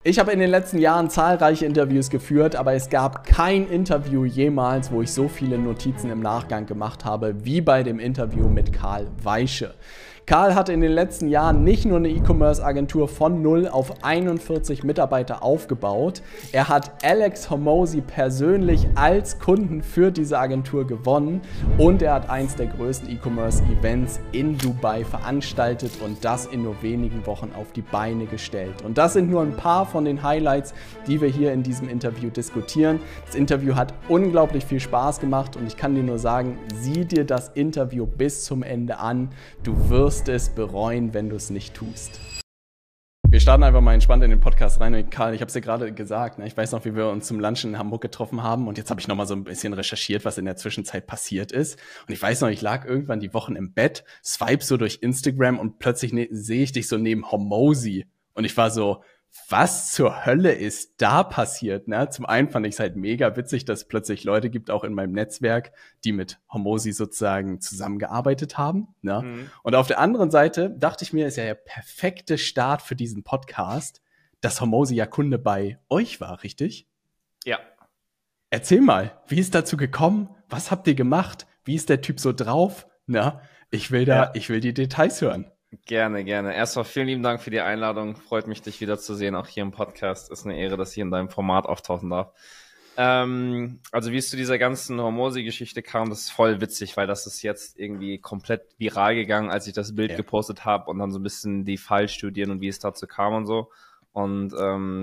Ich habe in den letzten Jahren zahlreiche Interviews geführt, aber es gab kein Interview jemals, wo ich so viele Notizen im Nachgang gemacht habe, wie bei dem Interview mit Karl Weische. Karl hat in den letzten Jahren nicht nur eine E-Commerce-Agentur von 0 auf 41 Mitarbeiter aufgebaut, er hat Alex Hormozi persönlich als Kunden für diese Agentur gewonnen und er hat eins der größten E-Commerce-Events in Dubai veranstaltet und das in nur wenigen Wochen auf die Beine gestellt. Und das sind nur ein paar von den Highlights, die wir hier in diesem Interview diskutieren. Das Interview hat unglaublich viel Spaß gemacht und ich kann dir nur sagen, sieh dir das Interview bis zum Ende an. Du wirst es bereuen, wenn du es nicht tust. Wir starten einfach mal entspannt in den Podcast rein. Und Karl, ich habe es dir gerade gesagt, ne? Ich weiß noch, wie wir uns zum Lunchen in Hamburg getroffen haben und jetzt habe ich noch mal so ein bisschen recherchiert, was in der Zwischenzeit passiert ist. Und ich weiß noch, ich lag irgendwann die Wochen im Bett, swipe so durch Instagram und plötzlich sehe ich dich so neben Hormozi. Und ich war so, was zur Hölle ist da passiert? Ne? Zum einen fand ich es halt mega witzig, dass es plötzlich Leute gibt, auch in meinem Netzwerk, die mit Hormozi sozusagen zusammengearbeitet haben. Ne? Und auf der anderen Seite dachte ich mir, ist ja der perfekte Start für diesen Podcast, dass Hormozi ja Kunde bei euch war, richtig? Ja. Erzähl mal, wie ist dazu gekommen? Was habt ihr gemacht? Wie ist der Typ so drauf? Na, ich will die Details hören. Gerne, gerne. Erstmal vielen lieben Dank für die Einladung. Freut mich, dich wiederzusehen, auch hier im Podcast. Ist eine Ehre, dass ich in deinem Format auftauchen darf. Also wie es zu dieser ganzen Hormozi-Geschichte kam, das ist voll witzig, weil das ist jetzt irgendwie komplett viral gegangen, als ich das Bild gepostet habe und dann so ein bisschen die Fallstudien und wie es dazu kam und so. Und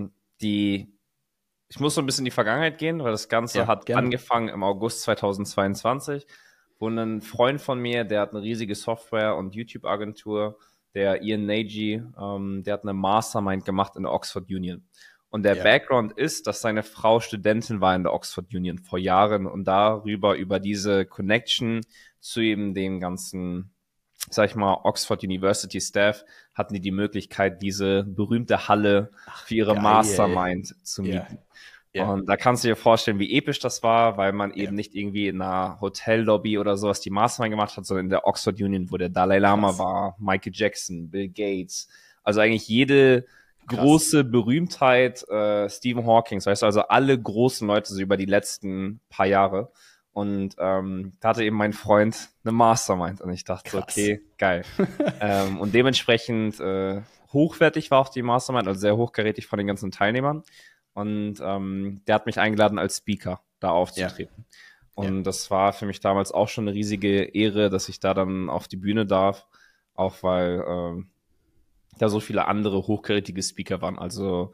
ich muss so ein bisschen in die Vergangenheit gehen, weil das Ganze hat angefangen im August 2022. Wo ein Freund von mir, der hat eine riesige Software- und YouTube-Agentur, der Ian Nagy, der hat eine Mastermind gemacht in der Oxford Union. Und der Background ist, dass seine Frau Studentin war in der Oxford Union vor Jahren und über diese Connection zu eben dem ganzen, sag ich mal, Oxford University Staff, hatten die Möglichkeit, diese berühmte Halle für ihre Mastermind zu mieten. Ja. Und da kannst du dir vorstellen, wie episch das war, weil man eben nicht irgendwie in einer Hotellobby oder sowas die Mastermind gemacht hat, sondern in der Oxford Union, wo der Dalai Lama war, Michael Jackson, Bill Gates, also eigentlich jede große Berühmtheit, Stephen Hawking, weißt du, also alle großen Leute so über die letzten paar Jahre. Und da hatte eben mein Freund eine Mastermind und ich dachte so, okay, geil. Und dementsprechend hochwertig war auch die Mastermind, also sehr hochkarätig von den ganzen Teilnehmern. Und der hat mich eingeladen, als Speaker da aufzutreten. Und das war für mich damals auch schon eine riesige Ehre, dass ich da dann auf die Bühne darf, auch weil da so viele andere hochkarätige Speaker waren. Also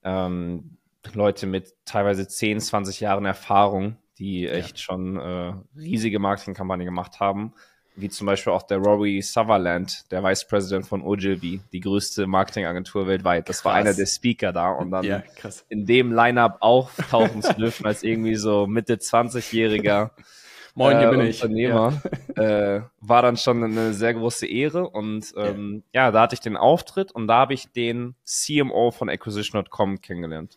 Leute mit teilweise 10, 20 Jahren Erfahrung, die echt schon riesige Marketingkampagnen gemacht haben. Wie zum Beispiel auch der Rory Sutherland, der Vice President von Ogilvy, die größte Marketingagentur weltweit. Das war einer der Speaker da und dann in dem Line-Up auftauchen zu dürfen als irgendwie so Mitte 20-jähriger Unternehmer, war dann schon eine sehr große Ehre und da hatte ich den Auftritt und da habe ich den CMO von Acquisition.com kennengelernt.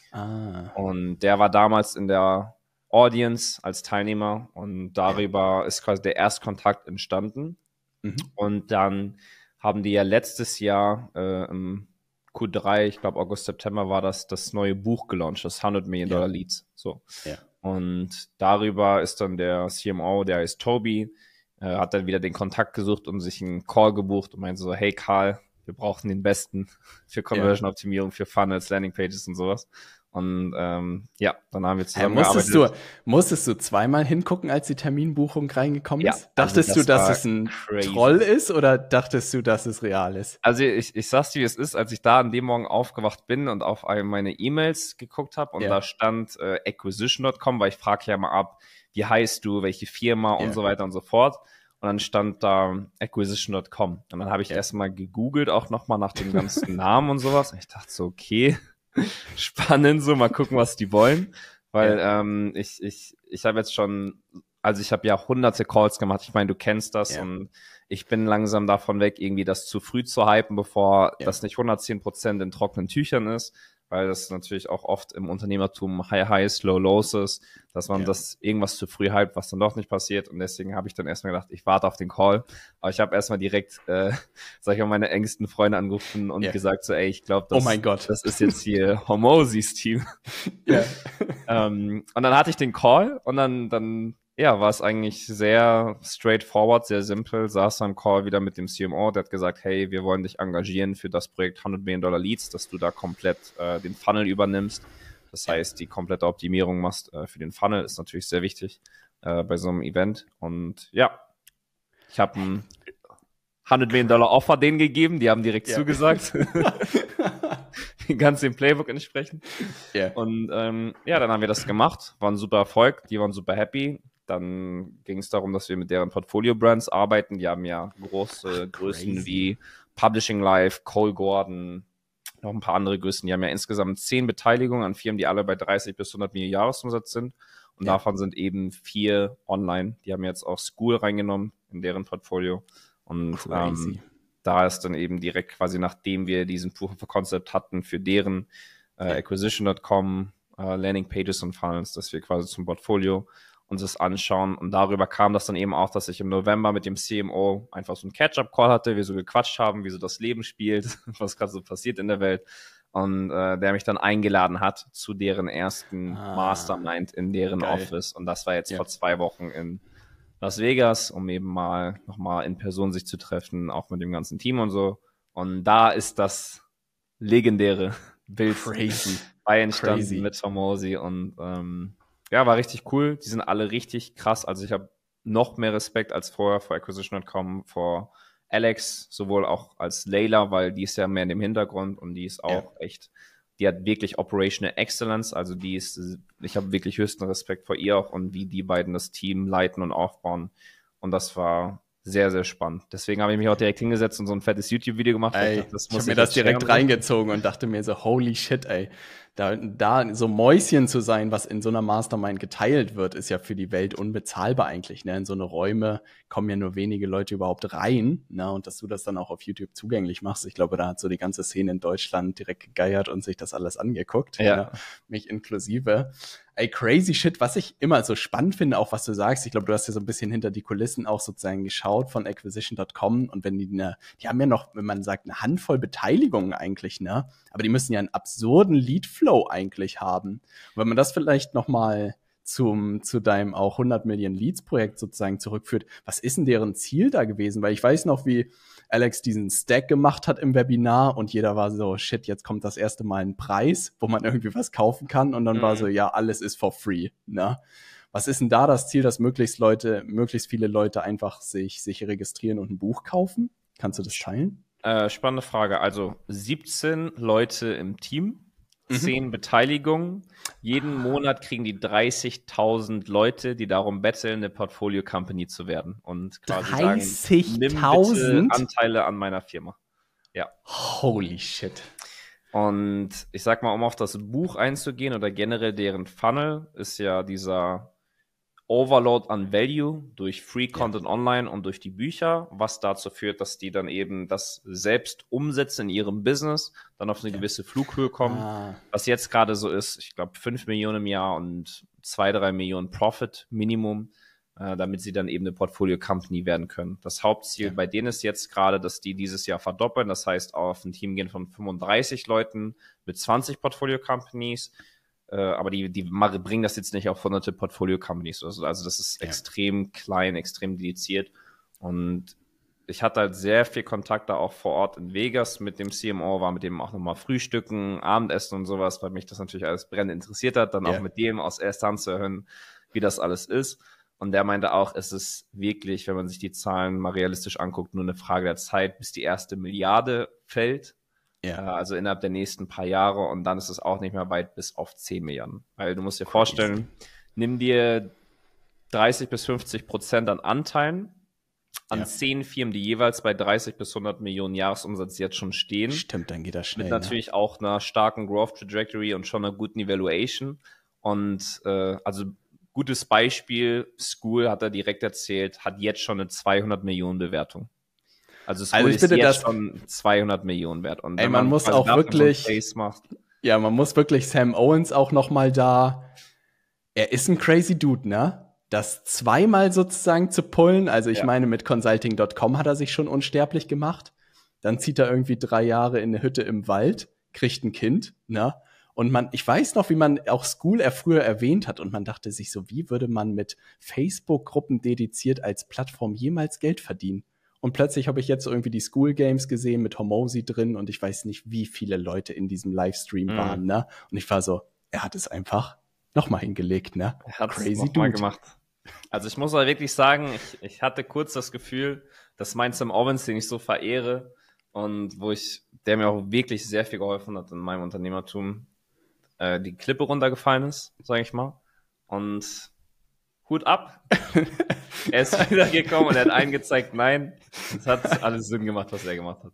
Und der war damals in der Audience als Teilnehmer und darüber ist quasi der Erstkontakt entstanden. Und dann haben die ja letztes Jahr im Q3, ich glaube August, September war das neue Buch gelauncht, das $100 Million Leads. So. Und darüber ist dann der CMO, der heißt Toby, hat dann wieder den Kontakt gesucht und sich einen Call gebucht und meinte so, hey Karl, wir brauchen den Besten für Conversion-Optimierung, für Funnels, Landing-Pages und sowas. Und dann haben wir zusammengearbeitet. Musstest du zweimal hingucken, als die Terminbuchung reingekommen ist? Dachtest du, dass es ein Troll ist oder dachtest du, dass es real ist? Also ich sag's dir, wie es ist, als ich da an dem Morgen aufgewacht bin und auf meine E-Mails geguckt habe und da stand Acquisition.com, weil ich frage ja mal ab, wie heißt du, welche Firma und so weiter und so fort. Und dann stand da Acquisition.com. Und dann habe ich erstmal gegoogelt, auch nochmal nach dem ganzen Namen und sowas. Und ich dachte so, okay, spannend, so mal gucken, was die wollen, weil ich habe jetzt schon, also ich habe ja hunderte Calls gemacht, ich meine, du kennst das und ich bin langsam davon weg, irgendwie das zu früh zu hypen, bevor das nicht 110% in trockenen Tüchern ist, weil das natürlich auch oft im Unternehmertum High Highs, Low Lows ist, dass man das irgendwas zu früh hypt, was dann doch nicht passiert. Und deswegen habe ich dann erstmal gedacht, ich warte auf den Call. Aber ich habe erstmal direkt, sag ich mal, meine engsten Freunde angerufen und gesagt so, ey, ich glaube, das ist jetzt hier Hormozis Team. Und dann hatte ich den Call und dann war es eigentlich sehr straightforward, sehr simpel. Saß am Call wieder mit dem CMO, der hat gesagt, hey, wir wollen dich engagieren für das Projekt $100 Million Leads, dass du da komplett den Funnel übernimmst. Das heißt, die komplette Optimierung machst für den Funnel, ist natürlich sehr wichtig bei so einem Event. Und ja, ich habe ein $100 Million Offer denen gegeben, die haben direkt zugesagt. Ganz dem Playbook entsprechend. Und dann haben wir das gemacht, war ein super Erfolg, die waren super happy. Dann ging es darum, dass wir mit deren Portfolio-Brands arbeiten. Die haben ja große Größen wie Publishing Live, Cole Gordon, noch ein paar andere Größen. Die haben ja insgesamt 10 Beteiligungen an Firmen, die alle bei 30 bis 100 Millionen Jahresumsatz sind. Und davon sind eben 4 online. Die haben jetzt auch School reingenommen in deren Portfolio. Und da ist dann eben direkt quasi, nachdem wir diesen Proof of Concept hatten für deren Acquisition.com, Landing Pages und Funnels, dass wir quasi zum Portfolio uns das anschauen. Und darüber kam das dann eben auch, dass ich im November mit dem CMO einfach so einen Catch-up-Call hatte, wir so gequatscht haben, wie so das Leben spielt, was gerade so passiert in der Welt. Und der mich dann eingeladen hat zu deren ersten Mastermind in deren Office. Und das war jetzt vor 2 Wochen in Las Vegas, um eben nochmal in Person sich zu treffen, auch mit dem ganzen Team und so. Und da ist das legendäre Bild entstanden mit Hormozi und war richtig cool. Die sind alle richtig krass. Also ich habe noch mehr Respekt als vorher vor Acquisition.com, vor Alex, sowohl auch als Layla, weil die ist ja mehr in dem Hintergrund und die ist auch echt, die hat wirklich Operational Excellence, also ich habe wirklich höchsten Respekt vor ihr auch und wie die beiden das Team leiten und aufbauen. Und das war sehr, sehr spannend. Deswegen habe ich mich auch direkt hingesetzt und so ein fettes YouTube-Video gemacht. Ich habe mir das direkt reingezogen und dachte mir so, holy shit, ey. Da so Mäuschen zu sein, was in so einer Mastermind geteilt wird, ist ja für die Welt unbezahlbar eigentlich. Ne? In so eine Räume kommen ja nur wenige Leute überhaupt rein. Ne? Und dass du das dann auch auf YouTube zugänglich machst, ich glaube, da hat so die ganze Szene in Deutschland direkt gegeiert und sich das alles angeguckt. Ne? Mich inklusive. Ey, crazy shit, was ich immer so spannend finde, auch was du sagst. Ich glaube, du hast ja so ein bisschen hinter die Kulissen auch sozusagen geschaut von Acquisition.com und wenn die haben ja noch, wenn man sagt, eine Handvoll Beteiligungen eigentlich, ne? Aber die müssen ja einen absurden Leadflow eigentlich haben. Und wenn man das vielleicht noch mal zu deinem auch 100 Millionen Leads Projekt sozusagen zurückführt, was ist denn deren Ziel da gewesen? Weil ich weiß noch, wie Alex diesen Stack gemacht hat im Webinar und jeder war so, shit, jetzt kommt das erste Mal ein Preis, wo man irgendwie was kaufen kann und dann war so, ja, alles ist for free, ne? Was ist denn da das Ziel, dass möglichst viele Leute einfach sich registrieren und ein Buch kaufen? Kannst du das teilen? Spannende Frage. Also 17 Leute im Team, 10 Beteiligungen. Jeden Monat kriegen die 30.000 Leute, die darum betteln, eine Portfolio-Company zu werden. Und quasi sagen, nimm bitte Anteile an meiner Firma. Ja. Holy shit. Und ich sag mal, um auf das Buch einzugehen oder generell deren Funnel, ist ja dieser Overload an Value durch Free Content online und durch die Bücher, was dazu führt, dass die dann eben das selbst umsetzen in ihrem Business, dann auf eine gewisse Flughöhe kommen. Was jetzt gerade so ist, ich glaube 5 Millionen im Jahr und 2-3 Millionen Profit Minimum, damit sie dann eben eine Portfolio-Company werden können. Das Hauptziel bei denen ist jetzt gerade, dass die dieses Jahr verdoppeln, das heißt auf ein Team gehen von 35 Leuten mit 20 Portfolio-Companies. Aber die bringen das jetzt nicht auf hunderte Portfolio-Companies. Also das ist extrem klein, extrem dediziert. Und ich hatte halt sehr viel Kontakt da auch vor Ort in Vegas mit dem CMO, war mit dem auch nochmal frühstücken, Abendessen und sowas, weil mich das natürlich alles brennend interessiert hat, dann auch mit dem aus erster Hand zu hören, wie das alles ist. Und der meinte auch, es ist wirklich, wenn man sich die Zahlen mal realistisch anguckt, nur eine Frage der Zeit, bis die erste Milliarde fällt. Also innerhalb der nächsten paar Jahre und dann ist es auch nicht mehr weit bis auf 10 Milliarden. Weil du musst dir vorstellen, nimm dir 30-50% an Anteilen an 10 Firmen, die jeweils bei 30 bis 100 Millionen Jahresumsatz jetzt schon stehen. Stimmt, dann geht das schnell. Mit natürlich auch einer starken Growth Trajectory und schon einer guten Evaluation. Und also gutes Beispiel, School hat er direkt erzählt, hat jetzt schon eine 200 Millionen Bewertung. Also School ist jetzt schon 200 Millionen wert. Und man muss auch wirklich, Ja, man muss wirklich Sam Owens auch noch mal da. Er ist ein crazy Dude, ne? Das zweimal sozusagen zu pullen. Also ich meine, mit Consulting.com hat er sich schon unsterblich gemacht. Dann zieht er irgendwie 3 Jahre in eine Hütte im Wald, kriegt ein Kind, ne? Und ich weiß noch, wie man auch School früher erwähnt hat. Und man dachte sich so, wie würde man mit Facebook-Gruppen dediziert als Plattform jemals Geld verdienen? Und plötzlich habe ich jetzt irgendwie die School Games gesehen mit Hormozy drin und ich weiß nicht, wie viele Leute in diesem Livestream waren, ne? Und ich war so, er hat es einfach nochmal hingelegt, ne? Er hat es nochmal gemacht. Also ich muss aber wirklich sagen, ich hatte kurz das Gefühl, dass mein Sam Owens, den ich so verehre und der mir auch wirklich sehr viel geholfen hat in meinem Unternehmertum, die Klippe runtergefallen ist, sage ich mal. Und Hut ab. Er ist wiedergekommen und er hat allen gezeigt, nein, es hat alles Sinn gemacht, was er gemacht hat.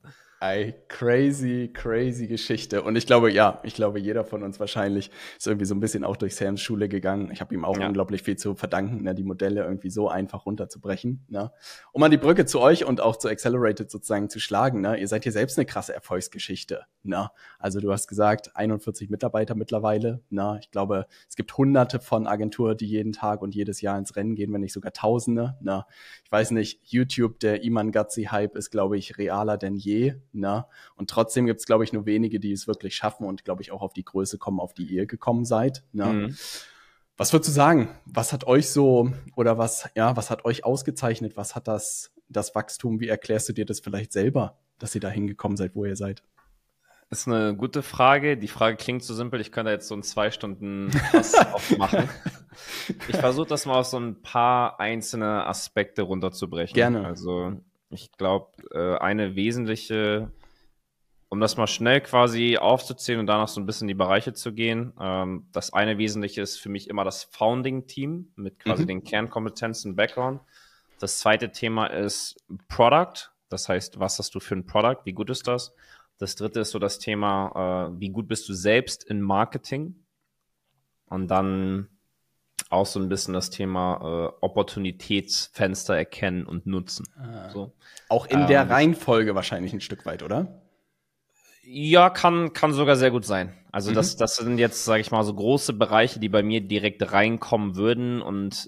Crazy Geschichte. Und ich glaube, jeder von uns wahrscheinlich ist irgendwie so ein bisschen auch durch Sams Schule gegangen. Ich habe ihm auch unglaublich viel zu verdanken, ne, die Modelle irgendwie so einfach runterzubrechen. Ne? Um mal die Brücke zu euch und auch zu Accelerated sozusagen zu schlagen. Ne? Ihr seid hier selbst eine krasse Erfolgsgeschichte. Ne? Also du hast gesagt, 41 Mitarbeiter mittlerweile. Ne? Ich glaube, es gibt Hunderte von Agenturen, die jeden Tag und jedes Jahr ins Rennen gehen, wenn nicht sogar Tausende. Ne? Ich weiß nicht, YouTube, der Iman Gadzhi-Hype ist, glaube ich, realer denn je. Na? Und trotzdem gibt es, glaube ich, nur wenige, die es wirklich schaffen und, glaube ich, auch auf die Größe kommen, auf die ihr gekommen seid. Na? Was würdest du sagen? Was hat euch so, oder was hat euch ausgezeichnet? Was hat das Wachstum, wie erklärst du dir das vielleicht selber, dass ihr da hingekommen seid, wo ihr seid? Das ist eine gute Frage. Die Frage klingt so simpel, ich könnte jetzt so ein 2 Stunden Fass aufmachen. Ich versuche das mal auf so ein paar einzelne Aspekte runterzubrechen. Gerne. Also ich glaube, eine wesentliche, um das mal schnell quasi aufzuzählen und danach so ein bisschen in die Bereiche zu gehen, das eine wesentliche ist für mich immer das Founding-Team mit quasi den Kernkompetenzen, Background. Das zweite Thema ist Product, das heißt, was hast du für ein Product, wie gut ist das? Das dritte ist so das Thema, wie gut bist du selbst in Marketing? Und dann auch so ein bisschen das Thema Opportunitätsfenster erkennen und nutzen. So. Auch in der Reihenfolge wahrscheinlich ein Stück weit, oder? Ja, kann sogar sehr gut sein. Also das sind jetzt, sage ich mal, so große Bereiche, die bei mir direkt reinkommen würden und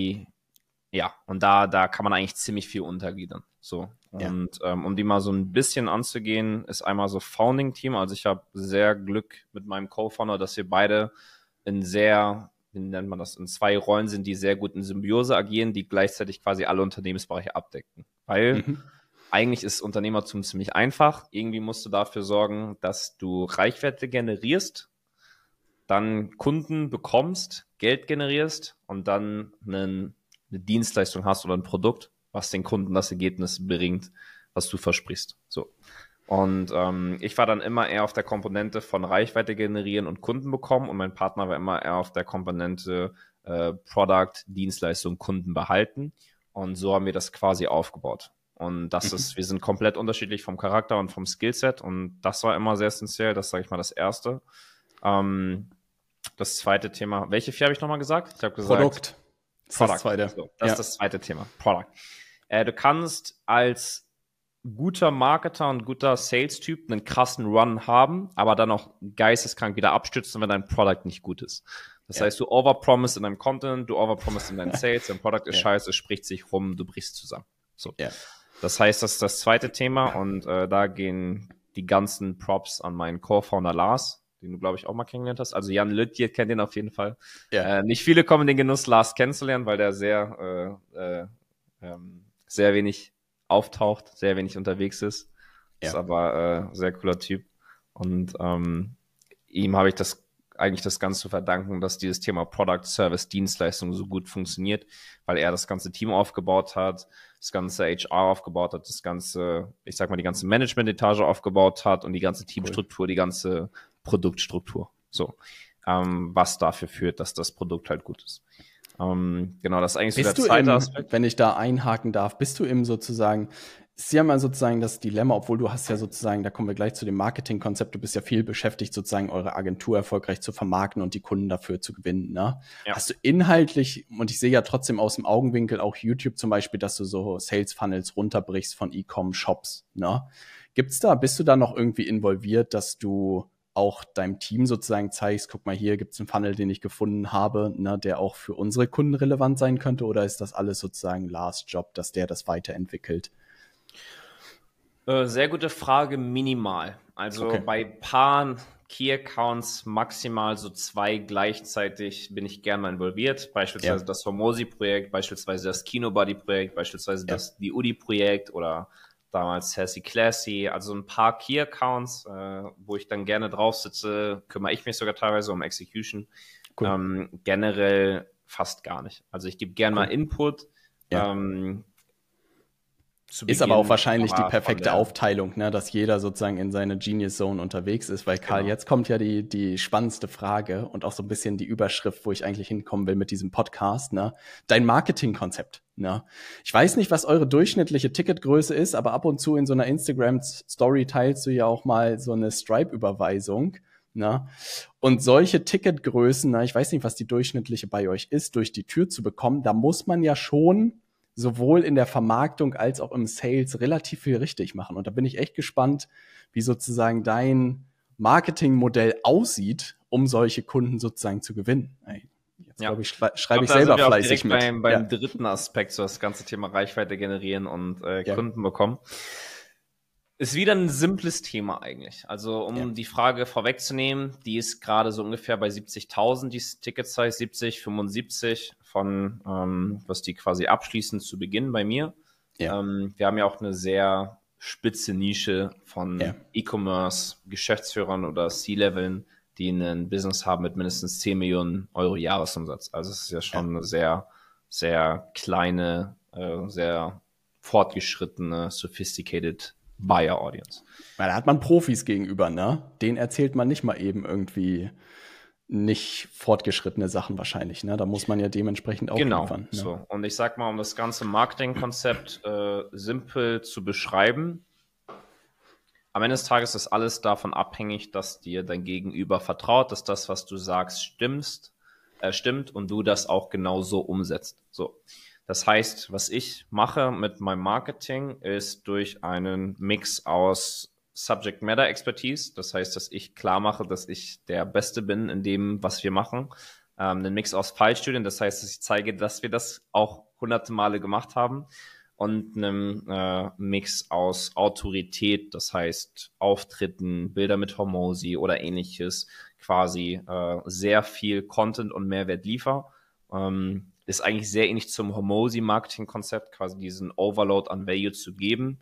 und da kann man eigentlich ziemlich viel untergliedern. So. Und um die mal so ein bisschen anzugehen, ist einmal so Founding-Team. Also ich habe sehr Glück mit meinem Co-Founder, dass wir beide in wie nennt man das, in 2 Rollen sind, die sehr gut in Symbiose agieren, die gleichzeitig quasi alle Unternehmensbereiche abdecken. Weil eigentlich ist Unternehmertum ziemlich einfach. Irgendwie musst du dafür sorgen, dass du Reichweite generierst, dann Kunden bekommst, Geld generierst und dann eine Dienstleistung hast oder ein Produkt, was den Kunden das Ergebnis bringt, was du versprichst. So. Und ich war dann immer eher auf der Komponente von Reichweite generieren und Kunden bekommen und mein Partner war immer eher auf der Komponente Product, Dienstleistung, Kunden behalten. Und so haben wir das quasi aufgebaut. Und wir sind komplett unterschiedlich vom Charakter und vom Skillset und das war immer sehr essentiell. Das sage ich mal das Erste. Das zweite Thema, welche 4 habe ich nochmal gesagt? Ich habe gesagt Produkt. Das zweite. So, das ist das zweite Thema. Product. Du kannst als guter Marketer und guter Sales-Typ einen krassen Run haben, aber dann auch geisteskrank wieder abstürzen, wenn dein Product nicht gut ist. Das heißt, du overpromise in deinem Content, du overpromise in deinen Sales, dein Product ist scheiße, es spricht sich rum, du brichst zusammen. So. Das heißt, das ist das zweite Thema und da gehen die ganzen Props an meinen Co-Founder Lars, den du, glaube ich, auch mal kennengelernt hast. Also Jan Lüttje kennt den auf jeden Fall. Nicht viele kommen in den Genuss, Lars kennenzulernen, weil der sehr wenig auftaucht, sehr wenig unterwegs ist. Ist aber sehr cooler Typ. Und ihm habe ich eigentlich das Ganze zu verdanken, dass dieses Thema Product, Service, Dienstleistung so gut funktioniert, weil er das ganze Team aufgebaut hat, das ganze HR aufgebaut hat, das ganze, ich sag mal, die ganze Management-Etage aufgebaut hat und die ganze Teamstruktur, die ganze Produktstruktur. So. Was dafür führt, dass das Produkt halt gut ist. Genau, das ist eigentlich so der zweite Aspekt. Wenn ich da einhaken darf, bist du im sozusagen, ist ja mal sozusagen das Dilemma, obwohl du hast ja sozusagen, da kommen wir gleich zu dem Marketingkonzept, du bist ja viel beschäftigt, sozusagen eure Agentur erfolgreich zu vermarkten und die Kunden dafür zu gewinnen, ne? Ja. Hast du inhaltlich, und ich sehe ja trotzdem aus dem Augenwinkel auch YouTube zum Beispiel, dass du so Sales-Funnels runterbrichst von E-Com-Shops, ne? Bist du da noch irgendwie involviert, dass du auch deinem Team sozusagen zeigst, guck mal, hier gibt es einen Funnel, den ich gefunden habe, ne, der auch für unsere Kunden relevant sein könnte, oder ist das alles sozusagen Lars Job, dass der das weiterentwickelt? Sehr gute Frage, minimal. Also bei paar Key-Accounts maximal so 2 gleichzeitig bin ich gerne mal involviert. Beispielsweise das Hormozi-Projekt, beispielsweise das Kinobuddy-Projekt, beispielsweise das die Udi-Projekt oder damals Sassy Classy. Also ein paar Key-Accounts, wo ich dann gerne drauf sitze, kümmere ich mich sogar teilweise um Execution. Cool. Generell fast gar nicht. Also ich gebe gerne mal Input. Ist aber auch wahrscheinlich die perfekte Aufteilung, ne, dass jeder sozusagen in seine Genius Zone unterwegs ist, weil Karl, jetzt kommt ja die spannendste Frage und auch so ein bisschen die Überschrift, wo ich eigentlich hinkommen will mit diesem Podcast, ne, dein Marketingkonzept, ne. Ich weiß nicht, was eure durchschnittliche Ticketgröße ist, aber ab und zu in so einer Instagram-Story teilst du ja auch mal so eine Stripe-Überweisung, ne. Und solche Ticketgrößen, ne, ich weiß nicht, was die durchschnittliche bei euch ist, durch die Tür zu bekommen, da muss man ja schon sowohl in der Vermarktung als auch im Sales relativ viel richtig machen. Und da bin ich echt gespannt, wie sozusagen dein Marketingmodell aussieht, um solche Kunden sozusagen zu gewinnen. Jetzt glaube ich, schreibe ich selber fleißig mit. Beim dritten Aspekt, so das ganze Thema Reichweite generieren und Kunden bekommen. Ist wieder ein simples Thema eigentlich. Also um die Frage vorwegzunehmen, die ist gerade so ungefähr bei 70.000, die Ticket-Size, 70, 75 von, was die quasi abschließen zu Beginn bei mir. Wir haben ja auch eine sehr spitze Nische von E-Commerce, Geschäftsführern oder C-Leveln, die ein Business haben mit mindestens 10 Millionen Euro Jahresumsatz. Also es ist ja schon eine sehr, sehr kleine, sehr fortgeschrittene, sophisticated Buyer Audience. Weil da hat man Profis gegenüber, ne? Denen erzählt man nicht mal eben irgendwie nicht fortgeschrittene Sachen wahrscheinlich, ne? Da muss man ja dementsprechend auch liefern. Ne? So. Und ich sag mal, um das ganze Marketingkonzept simpel zu beschreiben, am Ende des Tages ist alles davon abhängig, dass dir dein Gegenüber vertraut, dass das, was du sagst, stimmt und du das auch genauso umsetzt. So. Das heißt, was ich mache mit meinem Marketing ist durch einen Mix aus Subject Matter Expertise. Das heißt, dass ich klar mache, dass ich der Beste bin in dem, was wir machen. Einen Mix aus Fallstudien. Das heißt, dass ich zeige, dass wir das auch hunderte Male gemacht haben. Und einen Mix aus Autorität. Das heißt, Auftritten, Bilder mit Hormozi oder ähnliches. Quasi sehr viel Content und Mehrwert liefere. Ist eigentlich sehr ähnlich zum Hormozi-Marketing-Konzept, quasi diesen Overload an Value zu geben,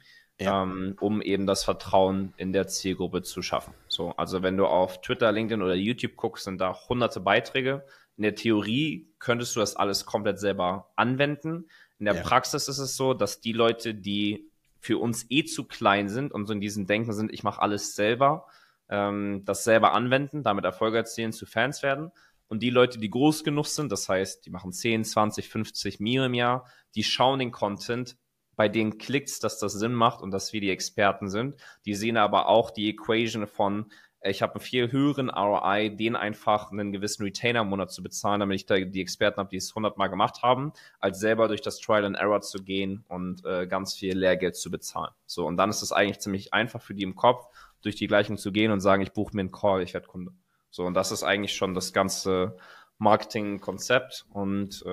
um eben das Vertrauen in der Zielgruppe zu schaffen. So, also wenn du auf Twitter, LinkedIn oder YouTube guckst, sind da hunderte Beiträge. In der Theorie könntest du das alles komplett selber anwenden. In der Praxis ist es so, dass die Leute, die für uns zu klein sind und so in diesem Denken sind, ich mache alles selber, das selber anwenden, damit Erfolge erzielen, zu Fans werden. Und die Leute, die groß genug sind, das heißt, die machen 10, 20, 50 Mio im Jahr, die schauen den Content, bei denen klickt's, dass das Sinn macht und dass wir die Experten sind. Die sehen aber auch die Equation von, ich habe einen viel höheren ROI, denen einfach einen gewissen Retainer im Monat zu bezahlen, damit ich da die Experten habe, die es 100 Mal gemacht haben, als selber durch das Trial and Error zu gehen und ganz viel Lehrgeld zu bezahlen. So, und dann ist es eigentlich ziemlich einfach für die im Kopf, durch die Gleichung zu gehen und sagen, ich buche mir einen Call, ich werde Kunde. So, und das ist eigentlich schon das ganze Marketing-Konzept. Und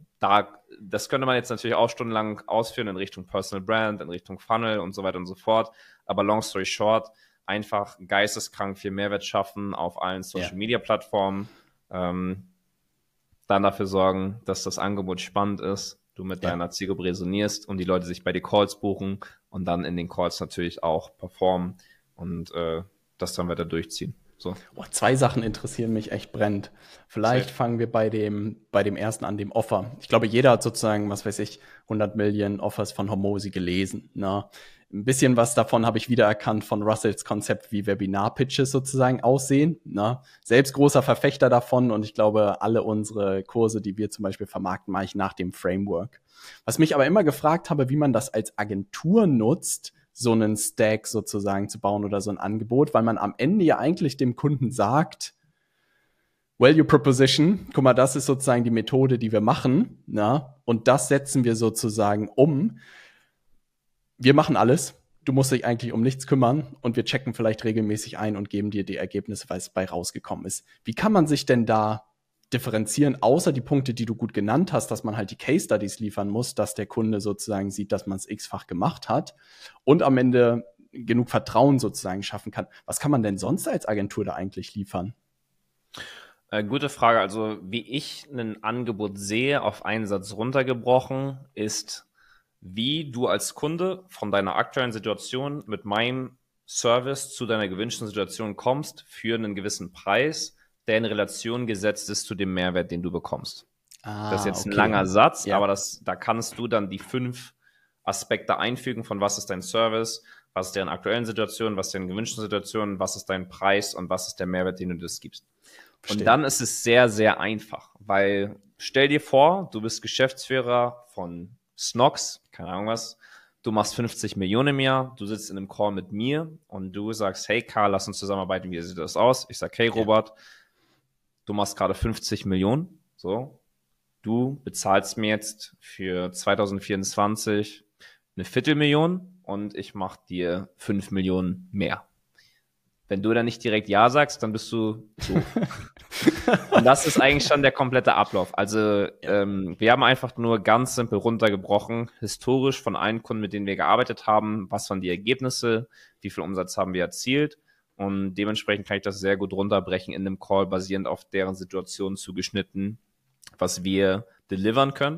das könnte man jetzt natürlich auch stundenlang ausführen in Richtung Personal Brand, in Richtung Funnel und so weiter und so fort. Aber long story short, einfach geisteskrank viel Mehrwert schaffen auf allen Social-Media-Plattformen. Dann dafür sorgen, dass das Angebot spannend ist, du mit deiner Zielgruppe resonierst und die Leute sich bei dir Calls buchen und dann in den Calls natürlich auch performen und das dann weiter durchziehen. So. 2 Sachen interessieren mich echt brennend. Vielleicht fangen wir bei dem ersten an, dem Offer. Ich glaube, jeder hat sozusagen, 100 Millionen Offers von Hormozi gelesen. Ne? Ein bisschen was davon habe ich wiedererkannt von Russells Konzept, wie Webinar-Pitches sozusagen aussehen. Ne? Selbst großer Verfechter davon und ich glaube, alle unsere Kurse, die wir zum Beispiel vermarkten, mache ich nach dem Framework. Was mich aber immer gefragt habe, wie man das als Agentur nutzt, so einen Stack sozusagen zu bauen oder so ein Angebot, weil man am Ende ja eigentlich dem Kunden sagt, Value Proposition, guck mal, das ist sozusagen die Methode, die wir machen, na? Und das setzen wir sozusagen um. Wir machen alles. du musst dich eigentlich um nichts kümmern und wir checken vielleicht regelmäßig ein und geben dir die Ergebnisse, weil es bei rausgekommen ist. Wie kann man sich denn da differenzieren, außer die Punkte, die du gut genannt hast, dass man halt die Case Studies liefern muss, dass der Kunde sozusagen sieht, dass man es x-fach gemacht hat und am Ende genug Vertrauen sozusagen schaffen kann. Was kann man denn sonst als Agentur da eigentlich liefern? Gute Frage. Also wie ich ein Angebot sehe, auf einen Satz runtergebrochen, ist, wie du als Kunde von deiner aktuellen Situation mit meinem Service zu deiner gewünschten Situation kommst für einen gewissen Preis, der in Relation gesetzt ist zu dem Mehrwert, den du bekommst. Das ist jetzt ein langer Satz, aber da kannst du dann die 5 Aspekte einfügen, von was ist dein Service, was ist deren aktuellen Situation, was ist deren gewünschten Situation, was ist dein Preis und was ist der Mehrwert, den du das gibst. Verstehe. Und dann ist es sehr, sehr einfach, weil stell dir vor, du bist Geschäftsführer von Snox, keine Ahnung was, du machst 50 Millionen im Jahr, du sitzt in einem Call mit mir und du sagst, hey Karl, lass uns zusammenarbeiten, wie sieht das aus? Ich sag, hey Robert, du machst gerade 50 Millionen, so, du bezahlst mir jetzt für 2024 eine Viertelmillion und ich mache dir 5 Millionen mehr. Wenn du dann nicht direkt Ja sagst, dann bist du doof. Und das ist eigentlich schon der komplette Ablauf. Also wir haben einfach nur ganz simpel runtergebrochen, historisch von allen Kunden, mit denen wir gearbeitet haben, was waren die Ergebnisse, wie viel Umsatz haben wir erzielt und dementsprechend kann ich das sehr gut runterbrechen in einem Call, basierend auf deren Situation zugeschnitten, was wir delivern können.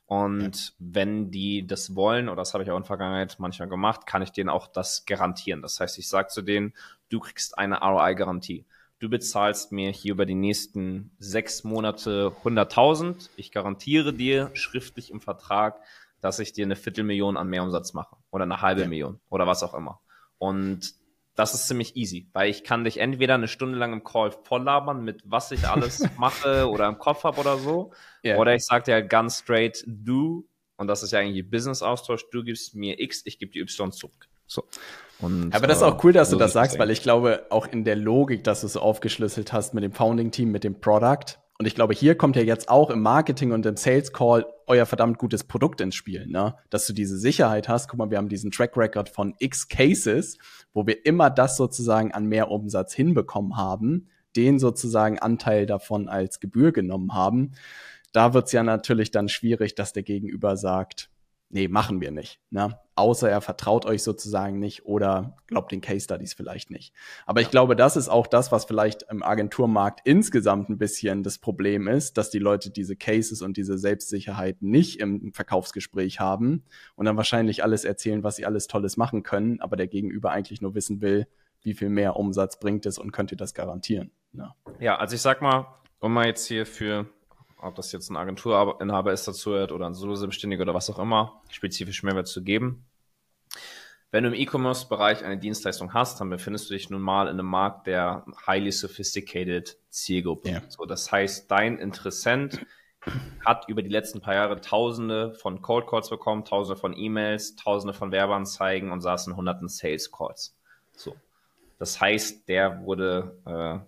Und wenn die das wollen, oder das habe ich auch in der Vergangenheit manchmal gemacht, kann ich denen auch das garantieren. Das heißt, ich sage zu denen, du kriegst eine ROI-Garantie. Du bezahlst mir hier über die nächsten 6 Monate 100.000. Ich garantiere dir schriftlich im Vertrag, dass ich dir eine Viertelmillion an Mehrumsatz mache oder eine halbe Million oder was auch immer. Und das ist ziemlich easy, weil ich kann dich entweder eine Stunde lang im Call volllabern mit was ich alles mache oder im Kopf habe oder so. Oder ich sage dir halt ganz straight, du, und das ist ja eigentlich Business-Austausch, du gibst mir X, ich gebe dir Y zurück. So. Und, aber das ist auch cool, dass du das sagst, weil ich glaube, auch in der Logik, dass du es so aufgeschlüsselt hast mit dem Founding-Team, mit dem Product. Und ich glaube, hier kommt ja jetzt auch im Marketing und im Sales-Call euer verdammt gutes Produkt ins Spiel, ne? Dass du diese Sicherheit hast. Guck mal, wir haben diesen Track Record von X Cases, wo wir immer das sozusagen an mehr Umsatz hinbekommen haben, den sozusagen Anteil davon als Gebühr genommen haben. Da wird's ja natürlich dann schwierig, dass der Gegenüber sagt, nee, machen wir nicht, ne? Außer er vertraut euch sozusagen nicht oder glaubt den Case Studies vielleicht nicht. Aber ich glaube, das ist auch das, was vielleicht im Agenturmarkt insgesamt ein bisschen das Problem ist, dass die Leute diese Cases und diese Selbstsicherheit nicht im Verkaufsgespräch haben und dann wahrscheinlich alles erzählen, was sie alles Tolles machen können, aber der Gegenüber eigentlich nur wissen will, wie viel mehr Umsatz bringt es und könnt ihr das garantieren. Ne? Ja, also ich sag mal, um mal jetzt hier für, ob das jetzt ein Agenturinhaber ist, dazu hört oder ein Solo-Selbstständiger oder was auch immer, spezifisch Mehrwert zu geben. Wenn du im E-Commerce-Bereich eine Dienstleistung hast, dann befindest du dich nun mal in einem Markt der highly sophisticated Zielgruppe. Yeah. So, das heißt, dein Interessent hat über die letzten paar Jahre Tausende von Cold Calls bekommen, Tausende von E-Mails, Tausende von Werbeanzeigen und saß in Hunderten Sales Calls. So, das heißt, der wurde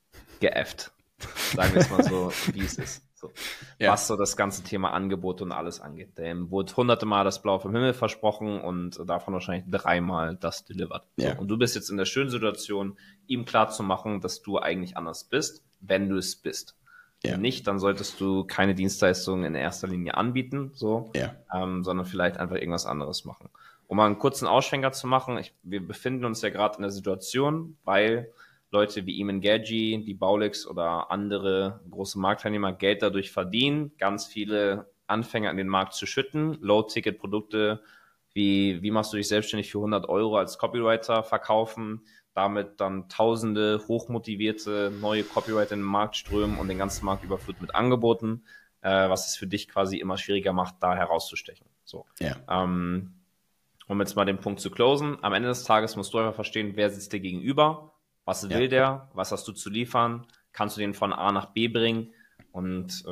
geäfft. Sagen wir es mal so, wie es ist. So. Ja. Was so das ganze Thema Angebot und alles angeht. Dem wurde 100 Mal das Blau vom Himmel versprochen und davon wahrscheinlich 3 Mal das delivered. Ja. So. Und du bist jetzt in der schönen Situation, ihm klarzumachen, dass du eigentlich anders bist, wenn du es bist. Ja. Wenn nicht, dann solltest du keine Dienstleistungen in erster Linie anbieten, so, sondern vielleicht einfach irgendwas anderes machen. Um mal einen kurzen Ausschwenker zu machen, wir befinden uns ja gerade in der Situation, weil Leute wie Eamon Gagey, die Baulix oder andere große Marktteilnehmer Geld dadurch verdienen, ganz viele Anfänger an den Markt zu schütten, Low-Ticket-Produkte wie machst du dich selbstständig für 100 € als Copywriter verkaufen, damit dann tausende hochmotivierte neue Copywriter in den Markt strömen und den ganzen Markt überflutet mit Angeboten, was es für dich quasi immer schwieriger macht, da herauszustechen. So. Ja. Um jetzt mal den Punkt zu closen, am Ende des Tages musst du einfach verstehen, wer sitzt dir gegenüber, was will der? Was hast du zu liefern? Kannst du den von A nach B bringen? Und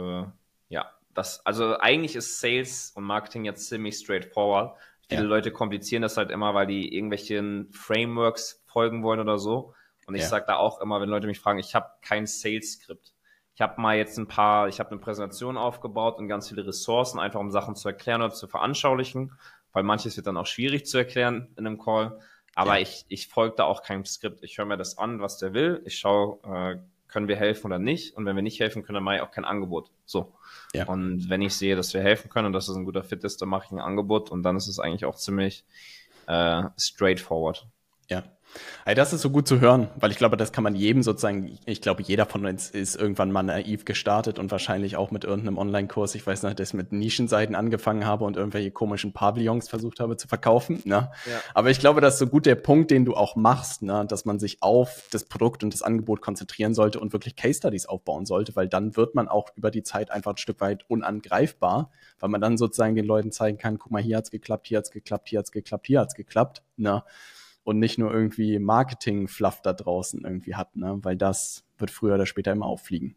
also eigentlich ist Sales und Marketing jetzt ziemlich straightforward. Viele Leute komplizieren das halt immer, weil die irgendwelchen Frameworks folgen wollen oder so. Und ich sage da auch immer, wenn Leute mich fragen, ich habe kein Sales-Skript. Ich habe mal jetzt ich habe eine Präsentation aufgebaut und ganz viele Ressourcen, einfach um Sachen zu erklären oder zu veranschaulichen, weil manches wird dann auch schwierig zu erklären in einem Call. Aber ich folge da auch keinem Skript. Ich höre mir das an, was der will. Ich schaue, können wir helfen oder nicht? Und wenn wir nicht helfen können, dann mache ich auch kein Angebot. So. Ja. Und wenn ich sehe, dass wir helfen können und dass es ein guter Fit ist, dann mache ich ein Angebot und dann ist es eigentlich auch ziemlich straightforward. Ja. Also das ist so gut zu hören, weil ich glaube, das kann man jedem sozusagen, ich glaube, jeder von uns ist irgendwann mal naiv gestartet und wahrscheinlich auch mit irgendeinem Online-Kurs, ich weiß nicht, dass ich mit Nischenseiten angefangen habe und irgendwelche komischen Pavillons versucht habe zu verkaufen, ne? Ja. Aber ich glaube, das ist so gut der Punkt, den du auch machst, ne? Dass man sich auf das Produkt und das Angebot konzentrieren sollte und wirklich Case-Studies aufbauen sollte, weil dann wird man auch über die Zeit einfach ein Stück weit unangreifbar, weil man dann sozusagen den Leuten zeigen kann, guck mal, hier hat's geklappt, hier hat's geklappt, hier hat's geklappt, hier hat's geklappt, ne? Und nicht nur irgendwie Marketing-Fluff da draußen irgendwie hat, ne? Weil das wird früher oder später immer auffliegen.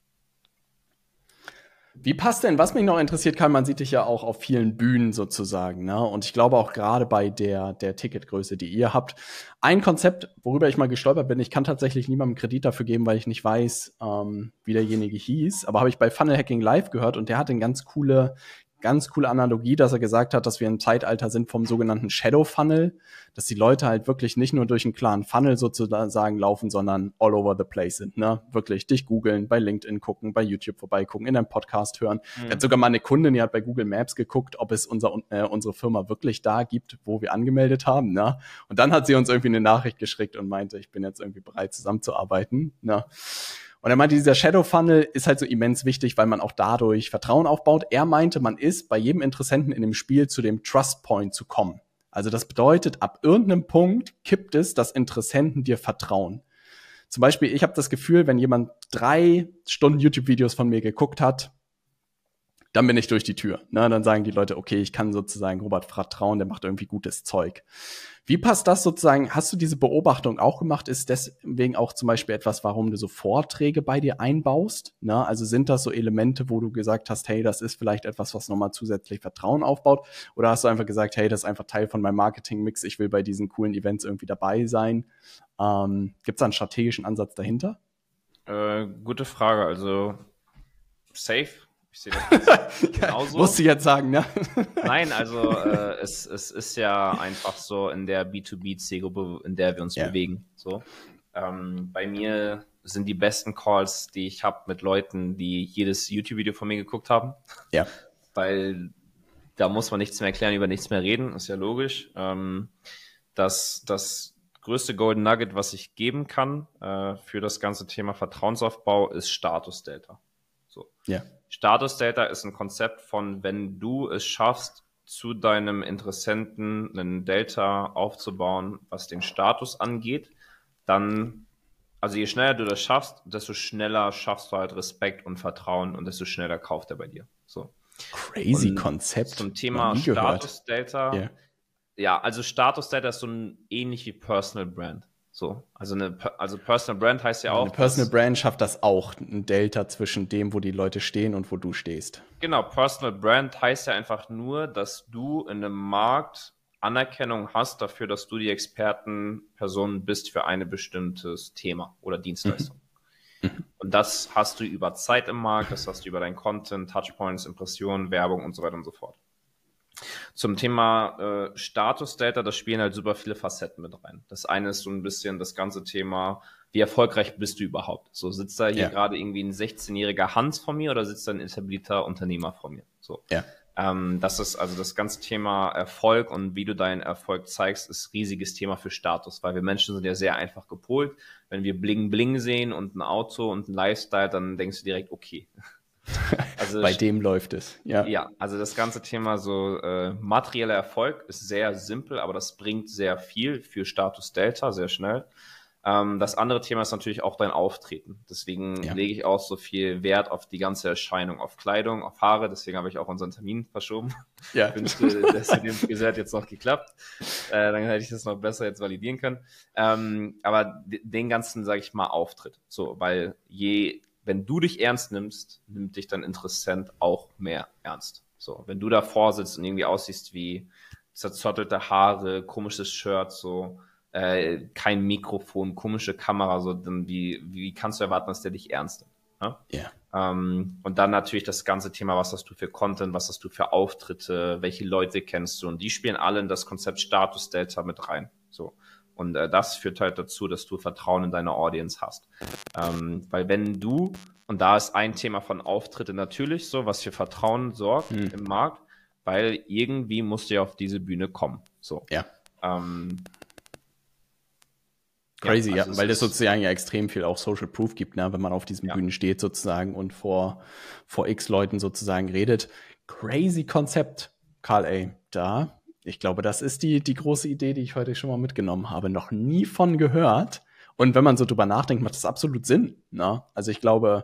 Wie passt denn, was mich noch interessiert kann, man sieht dich ja auch auf vielen Bühnen sozusagen, ne? Und ich glaube auch gerade bei der Ticketgröße, die ihr habt, ein Konzept, worüber ich mal gestolpert bin, ich kann tatsächlich niemandem Kredit dafür geben, weil ich nicht weiß, wie derjenige hieß, aber habe ich bei Funnel Hacking Live gehört und der hat eine ganz coole Analogie, dass er gesagt hat, dass wir im Zeitalter sind vom sogenannten Shadow Funnel, dass die Leute halt wirklich nicht nur durch einen klaren Funnel sozusagen laufen, sondern all over the place sind, ne? Wirklich dich googeln, bei LinkedIn gucken, bei YouTube vorbeigucken, in einem Podcast hören. Er hat sogar mal eine Kundin, die hat bei Google Maps geguckt, ob es unsere Firma wirklich da gibt, wo wir angemeldet haben, ne? Und dann hat sie uns irgendwie eine Nachricht geschickt und meinte, ich bin jetzt irgendwie bereit, zusammenzuarbeiten, ne? Und er meinte, dieser Shadow Funnel ist halt so immens wichtig, weil man auch dadurch Vertrauen aufbaut. Er meinte, man ist bei jedem Interessenten in dem Spiel zu dem Trust Point zu kommen. Also das bedeutet, ab irgendeinem Punkt kippt es, dass Interessenten dir vertrauen. Zum Beispiel, ich habe das Gefühl, wenn jemand 3 Stunden YouTube-Videos von mir geguckt hat, dann bin ich durch die Tür. Ne? Dann sagen die Leute, okay, ich kann sozusagen Robert vertrauen, der macht irgendwie gutes Zeug. Wie passt das sozusagen? Hast du diese Beobachtung auch gemacht? Ist deswegen auch zum Beispiel etwas, warum du so Vorträge bei dir einbaust? Ne? Also sind das so Elemente, wo du gesagt hast, hey, das ist vielleicht etwas, was nochmal zusätzlich Vertrauen aufbaut? Oder hast du einfach gesagt, hey, das ist einfach Teil von meinem Marketing-Mix, ich will bei diesen coolen Events irgendwie dabei sein? Gibt es da einen strategischen Ansatz dahinter? Gute Frage. Also safe. Ich sehe das genauso. Musst du jetzt sagen, ne? Nein, also es ist ja einfach so in der B2B-Zielgruppe, in der wir uns bewegen. So. Bei mir sind die besten Calls, die ich habe mit Leuten, die jedes YouTube-Video von mir geguckt haben. Ja. Weil da muss man nichts mehr erklären, über nichts mehr reden, ist ja logisch. Das größte Golden Nugget, was ich geben kann für das ganze Thema Vertrauensaufbau, ist Status Delta. So. Ja. Status Data ist ein Konzept von, wenn du es schaffst, zu deinem Interessenten einen Delta aufzubauen, was den Status angeht, dann, also je schneller du das schaffst, desto schneller schaffst du halt Respekt und Vertrauen und desto schneller kauft er bei dir. So. Crazy Konzept. Zum Thema Status Delta. Yeah. Ja, also Status Delta ist so ähnlich wie Personal Brand. So, also Personal Brand heißt ja auch. Eine Personal Brand schafft das auch, ein Delta zwischen dem, wo die Leute stehen und wo du stehst. Genau, Personal Brand heißt ja einfach nur, dass du in einem Markt Anerkennung hast dafür, dass du die Expertenperson bist für ein bestimmtes Thema oder Dienstleistung. Und das hast du über Zeit im Markt, das hast du über deinen Content, Touchpoints, Impressionen, Werbung und so weiter und so fort. Zum Thema Status Data, da spielen halt super viele Facetten mit rein. Das eine ist so ein bisschen das ganze Thema, wie erfolgreich bist du überhaupt? So, sitzt da hier gerade irgendwie ein 16-jähriger Hans vor mir oder sitzt da ein etablierter Unternehmer vor mir? So. Ja. Das ist also das ganze Thema Erfolg und wie du deinen Erfolg zeigst, ist ein riesiges Thema für Status, weil wir Menschen sind ja sehr einfach gepolt. Wenn wir Bling Bling sehen und ein Auto und ein Lifestyle, dann denkst du direkt, okay. Also bei dem läuft es. Ja, also das ganze Thema so materieller Erfolg ist sehr simpel, aber das bringt sehr viel für Status Delta, sehr schnell. Das andere Thema ist natürlich auch dein Auftreten. Deswegen lege ich auch so viel Wert auf die ganze Erscheinung, auf Kleidung, auf Haare. Deswegen habe ich auch unseren Termin verschoben. Ja. Ich wünschte, das mit dem Friseur hat jetzt noch geklappt. Dann hätte ich das noch besser jetzt validieren können. Aber den ganzen, sage ich mal, Auftritt. So, weil wenn du dich ernst nimmst, nimmt dich dein Interessent auch mehr ernst. So, wenn du davor sitzt und irgendwie aussiehst wie zerzottelte Haare, komisches Shirt, so, kein Mikrofon, komische Kamera, so, dann wie kannst du erwarten, dass der dich ernst nimmt? Ja? Und dann natürlich das ganze Thema, was hast du für Content, was hast du für Auftritte, welche Leute kennst du, und die spielen alle in das Konzept Status Delta mit rein. So. Und das führt halt dazu, dass du Vertrauen in deine Audience hast. Weil wenn du, und da ist ein Thema von Auftritte natürlich so, was für Vertrauen sorgt im Markt, weil irgendwie musst du ja auf diese Bühne kommen. So. Ja. Crazy, also weil das sozusagen ja extrem viel auch Social Proof gibt, ne, wenn man auf diesen Bühnen steht sozusagen und vor x Leuten sozusagen redet. Crazy Konzept, Karl, ich glaube, das ist die große Idee, die ich heute schon mal mitgenommen habe. Noch nie von gehört. Und wenn man so drüber nachdenkt, macht das absolut Sinn, ne? Also ich glaube,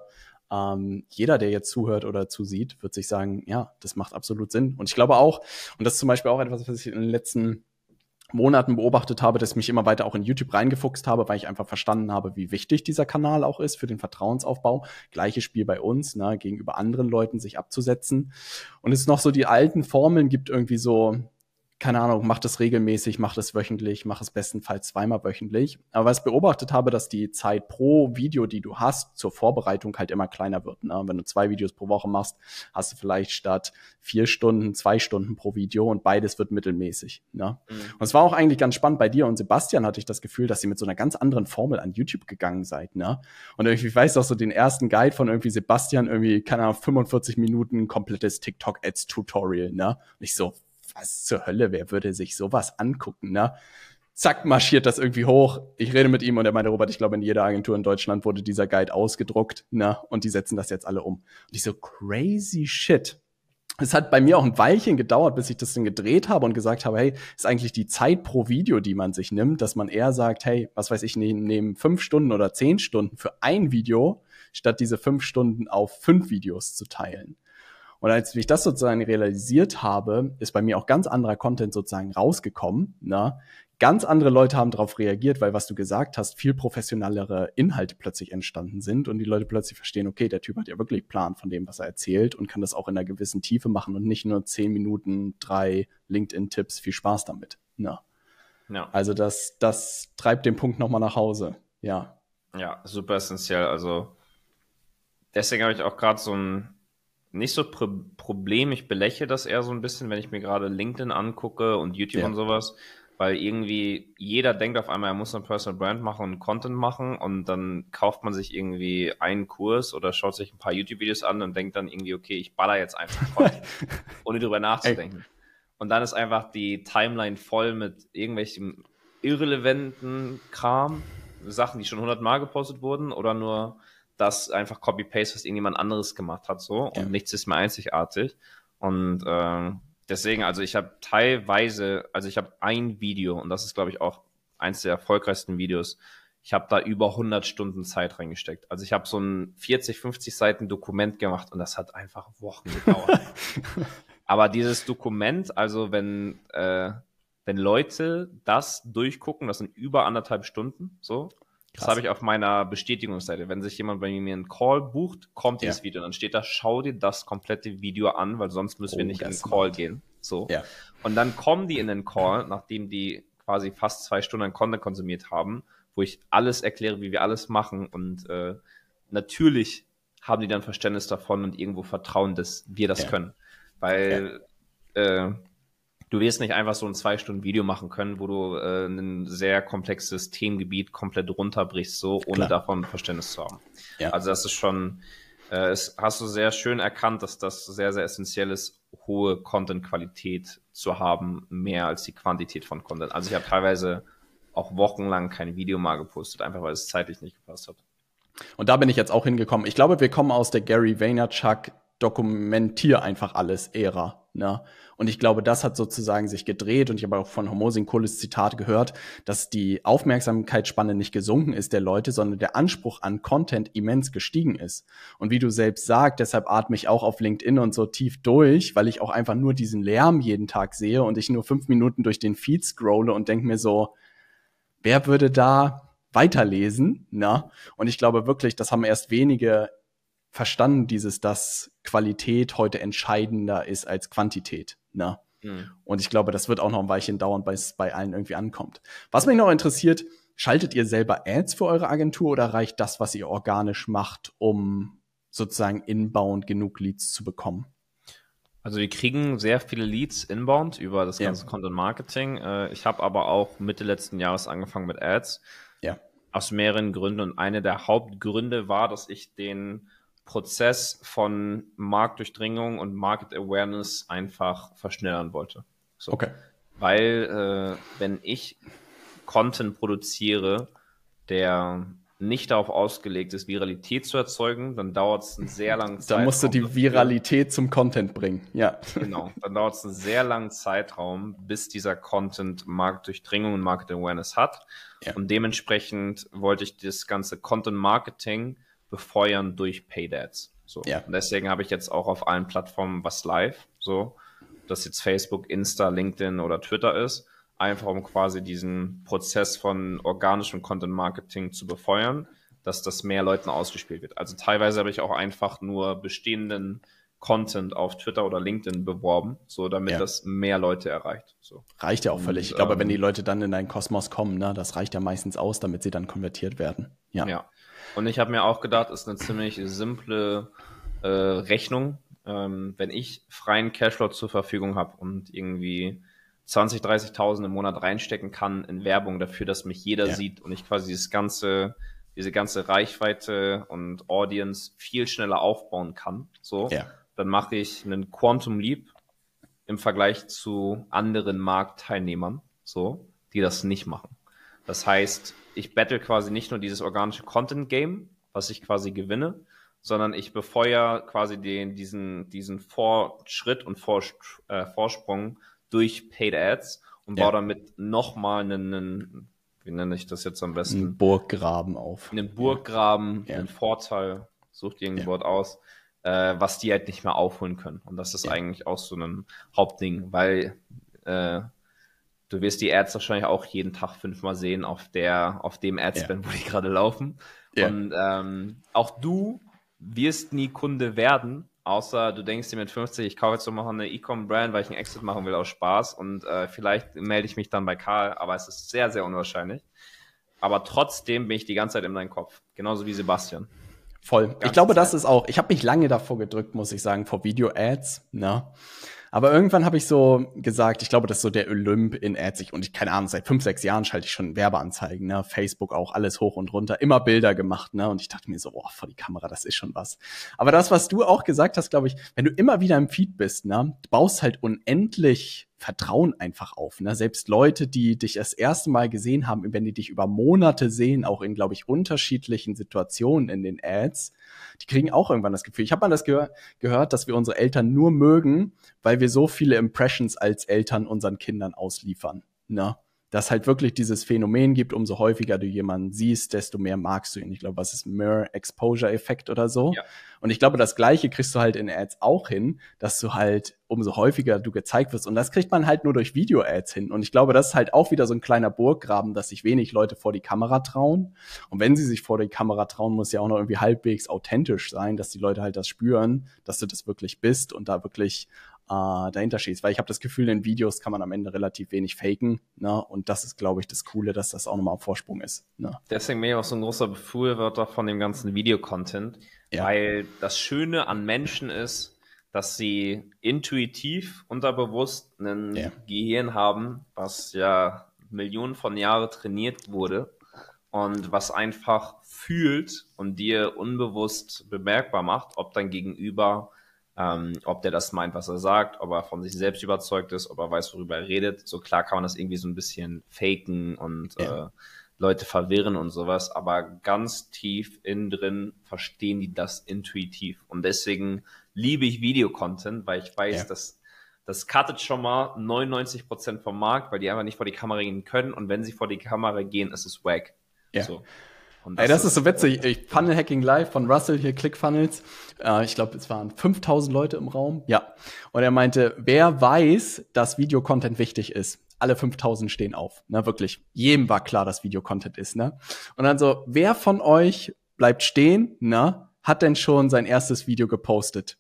jeder, der jetzt zuhört oder zusieht, wird sich sagen, ja, das macht absolut Sinn. Und ich glaube auch, und das ist zum Beispiel auch etwas, was ich in den letzten Monaten beobachtet habe, dass ich mich immer weiter auch in YouTube reingefuchst habe, weil ich einfach verstanden habe, wie wichtig dieser Kanal auch ist für den Vertrauensaufbau. Gleiches Spiel bei uns, ne, gegenüber anderen Leuten sich abzusetzen. Und es noch so die alten Formeln gibt, irgendwie so, keine Ahnung, mach das regelmäßig, mach das wöchentlich, mach es bestenfalls zweimal wöchentlich. Aber was ich beobachtet habe, dass die Zeit pro Video, die du hast, zur Vorbereitung halt immer kleiner wird. Ne? Wenn du 2 Videos pro Woche machst, hast du vielleicht statt 4 Stunden 2 Stunden pro Video, und beides wird mittelmäßig. Ne? Und es war auch eigentlich ganz spannend bei dir und Sebastian, hatte ich das Gefühl, dass ihr mit so einer ganz anderen Formel an YouTube gegangen seid. Ne? Und irgendwie, ich weiß auch so den ersten Guide von irgendwie Sebastian, irgendwie, keine Ahnung, 45 Minuten komplettes TikTok-Ads-Tutorial. Ne? Und ich so, was zur Hölle, wer würde sich sowas angucken, ne? Zack, marschiert das irgendwie hoch. Ich rede mit ihm und er meinte, Robert, ich glaube, in jeder Agentur in Deutschland wurde dieser Guide ausgedruckt, ne? Und die setzen das jetzt alle um. Und ich so, crazy shit. Es hat bei mir auch ein Weilchen gedauert, bis ich das dann gedreht habe und gesagt habe, hey, ist eigentlich die Zeit pro Video, die man sich nimmt, dass man eher sagt, hey, was weiß ich, nehmen 5 Stunden oder 10 Stunden für ein Video, statt diese 5 Stunden auf 5 Videos zu teilen. Und als ich das sozusagen realisiert habe, ist bei mir auch ganz anderer Content sozusagen rausgekommen. Ne? Ganz andere Leute haben darauf reagiert, weil, was du gesagt hast, viel professionellere Inhalte plötzlich entstanden sind und die Leute plötzlich verstehen, okay, der Typ hat ja wirklich Plan von dem, was er erzählt, und kann das auch in einer gewissen Tiefe machen und nicht nur 10 Minuten, 3 LinkedIn-Tipps, viel Spaß damit. Ne? Ja. Also das treibt den Punkt nochmal nach Hause. Ja, super essentiell. Also deswegen habe ich auch gerade so ein nicht so Problem, ich belächle das eher so ein bisschen, wenn ich mir gerade LinkedIn angucke und YouTube und sowas, weil irgendwie jeder denkt auf einmal, er muss eine Personal Brand machen und Content machen, und dann kauft man sich irgendwie einen Kurs oder schaut sich ein paar YouTube-Videos an und denkt dann irgendwie, okay, ich baller jetzt einfach Content, ohne drüber nachzudenken. Und dann ist einfach die Timeline voll mit irgendwelchen irrelevanten Kram, Sachen, die schon 100-mal gepostet wurden, oder nur das einfach Copy-Paste, was irgendjemand anderes gemacht hat, so, und nichts ist mehr einzigartig. Und deswegen, also ich habe teilweise, also ich habe ein Video, und das ist, glaube ich, auch eins der erfolgreichsten Videos, ich habe da über 100 Stunden Zeit reingesteckt. Also ich habe so ein 40, 50 Seiten Dokument gemacht, und das hat einfach Wochen gedauert. Aber dieses Dokument, also wenn Leute das durchgucken, das sind über 1,5 Stunden, so. Krass. Das habe ich auf meiner Bestätigungsseite. Wenn sich jemand bei mir einen Call bucht, kommt dieses Video. Dann steht da, schau dir das komplette Video an, weil sonst müssen wir nicht in den Call gehen. So. Ja. Und dann kommen die in den Call, nachdem die quasi fast 2 Stunden an Content konsumiert haben, wo ich alles erkläre, wie wir alles machen. Und natürlich haben die dann Verständnis davon und irgendwo Vertrauen, dass wir das können. Weil du wirst nicht einfach so ein 2-Stunden-Video machen können, wo du ein sehr komplexes Themengebiet komplett runterbrichst, so, ohne davon Verständnis zu haben. Ja. Also das ist schon, hast du sehr schön erkannt, dass das sehr, sehr essentiell ist, hohe Content-Qualität zu haben, mehr als die Quantität von Content. Also ich habe teilweise auch wochenlang kein Video mal gepostet, einfach weil es zeitlich nicht gepasst hat. Und da bin ich jetzt auch hingekommen. Ich glaube, wir kommen aus der Gary Vaynerchuk dokumentier einfach alles Ära, ne? Und ich glaube, das hat sozusagen sich gedreht, und ich habe auch von Hormozi ein cooles Zitat gehört, dass die Aufmerksamkeitsspanne nicht gesunken ist der Leute, sondern der Anspruch an Content immens gestiegen ist. Und wie du selbst sagst, deshalb atme ich auch auf LinkedIn und so tief durch, weil ich auch einfach nur diesen Lärm jeden Tag sehe und ich nur 5 Minuten durch den Feed scrolle und denke mir so, wer würde da weiterlesen, ne? Und ich glaube wirklich, das haben erst wenige verstanden, dass Qualität heute entscheidender ist als Quantität. Ne? Und ich glaube, das wird auch noch ein Weilchen dauern, bis es bei allen irgendwie ankommt. Was mich noch interessiert, schaltet ihr selber Ads für eure Agentur oder reicht das, was ihr organisch macht, um sozusagen inbound genug Leads zu bekommen? Also wir kriegen sehr viele Leads inbound über das ganze Content Marketing. Ich habe aber auch Mitte letzten Jahres angefangen mit Ads. Ja. Aus mehreren Gründen. Und eine der Hauptgründe war, dass ich den Prozess von Marktdurchdringung und Market Awareness einfach verschnellern wollte. So. Okay. Weil wenn ich Content produziere, der nicht darauf ausgelegt ist, Viralität zu erzeugen, dann dauert es einen sehr langen Zeitraum. Da musst du die Viralität zum Content bringen, ja. Genau, dann dauert es einen sehr langen Zeitraum, bis dieser Content Marktdurchdringung und Market Awareness hat. Ja. Und dementsprechend wollte ich das ganze Content Marketing befeuern durch Paid Ads. So. Ja. Und deswegen habe ich jetzt auch auf allen Plattformen was live, so, dass jetzt Facebook, Insta, LinkedIn oder Twitter ist, einfach um quasi diesen Prozess von organischem Content Marketing zu befeuern, dass das mehr Leuten ausgespielt wird. Also teilweise habe ich auch einfach nur bestehenden Content auf Twitter oder LinkedIn beworben, so damit das mehr Leute erreicht. So. Reicht ja auch völlig. Ich glaube, wenn die Leute dann in deinen Kosmos kommen, ne, das reicht ja meistens aus, damit sie dann konvertiert werden. Ja. Und ich habe mir auch gedacht, ist eine ziemlich simple Rechnung. Wenn ich freien Cashflow zur Verfügung habe und irgendwie 20.000, 30.000 im Monat reinstecken kann in Werbung dafür, dass mich jeder sieht und ich quasi diese ganze Reichweite und Audience viel schneller aufbauen kann, so, dann mache ich einen Quantum Leap im Vergleich zu anderen Marktteilnehmern, so, die das nicht machen. Das heißt, ich battle quasi nicht nur dieses organische Content-Game, was ich quasi gewinne, sondern ich befeuere quasi diesen Fortschritt und Vorsprung durch Paid Ads und baue damit nochmal einen, wie nenne ich das jetzt am besten? Einen Burggraben auf. Einen Burggraben, einen Vorteil, such dir irgendein Wort aus, was die halt nicht mehr aufholen können. Und das ist eigentlich auch so ein Hauptding, weil du wirst die Ads wahrscheinlich auch jeden Tag 5-mal sehen auf dem Adspend, wo die gerade laufen. Und auch du wirst nie Kunde werden, außer du denkst dir mit 50, ich kaufe jetzt so mal eine E-Com-Brand, weil ich einen Exit machen will aus Spaß und vielleicht melde ich mich dann bei Karl, aber es ist sehr, sehr unwahrscheinlich. Aber trotzdem bin ich die ganze Zeit in deinem Kopf, genauso wie Sebastian. Voll. Ich glaube, das ist auch, ich habe mich lange davor gedrückt, muss ich sagen, vor Video-Ads, ne? Aber irgendwann habe ich so gesagt, ich glaube, das ist so der Olymp in Ads. Und keine Ahnung, seit 5, 6 Jahren schalte ich schon Werbeanzeigen, ne? Facebook auch, alles hoch und runter, immer Bilder gemacht, ne? Und ich dachte mir so, vor die Kamera, das ist schon was. Aber das, was du auch gesagt hast, glaube ich, wenn du immer wieder im Feed bist, ne, du baust halt unendlich Vertrauen einfach auf, ne? Selbst Leute, die dich das erste Mal gesehen haben, wenn die dich über Monate sehen, auch in, glaube ich, unterschiedlichen Situationen in den Ads, die kriegen auch irgendwann das Gefühl. Ich habe mal das gehört, dass wir unsere Eltern nur mögen, weil wir so viele Impressions als Eltern unseren Kindern ausliefern, ne? Dass halt wirklich dieses Phänomen gibt, umso häufiger du jemanden siehst, desto mehr magst du ihn. Ich glaube, was ist Mirror-Exposure-Effekt oder so? Ja. Und ich glaube, das Gleiche kriegst du halt in Ads auch hin, dass du halt, umso häufiger du gezeigt wirst. Und das kriegt man halt nur durch Video-Ads hin. Und ich glaube, das ist halt auch wieder so ein kleiner Burggraben, dass sich wenig Leute vor die Kamera trauen. Und wenn sie sich vor die Kamera trauen, muss ja auch noch irgendwie halbwegs authentisch sein, dass die Leute halt das spüren, dass du das wirklich bist und da wirklich dahinter stehst. Weil ich habe das Gefühl, in Videos kann man am Ende relativ wenig faken, ne? Und das ist, glaube ich, das Coole, dass das auch nochmal auf Vorsprung ist, ne? Deswegen bin ich auch so ein großer Befürworter von dem ganzen Videocontent, weil das Schöne an Menschen ist, dass sie intuitiv, unterbewusst ein Gehirn haben, was ja Millionen von Jahren trainiert wurde und was einfach fühlt und dir unbewusst bemerkbar macht, ob dein Gegenüber ob der das meint, was er sagt, ob er von sich selbst überzeugt ist, ob er weiß, worüber er redet. So klar kann man das irgendwie so ein bisschen faken und Leute verwirren und sowas, aber ganz tief innen drin verstehen die das intuitiv. Und deswegen liebe ich Videocontent, weil ich weiß, dass das cuttet schon mal 99% vom Markt, weil die einfach nicht vor die Kamera gehen können und wenn sie vor die Kamera gehen, ist es wack. Ja. So. Das ist so witzig. Funnel Hacking Live von Russell hier, ClickFunnels. Ich glaube, es waren 5.000 Leute im Raum. Ja. Und er meinte, wer weiß, dass Videocontent wichtig ist? Alle 5.000 stehen auf. Ne, wirklich. Jedem war klar, dass Videocontent ist, ne? Und dann so, wer von euch bleibt stehen, ne? Hat denn schon sein erstes Video gepostet?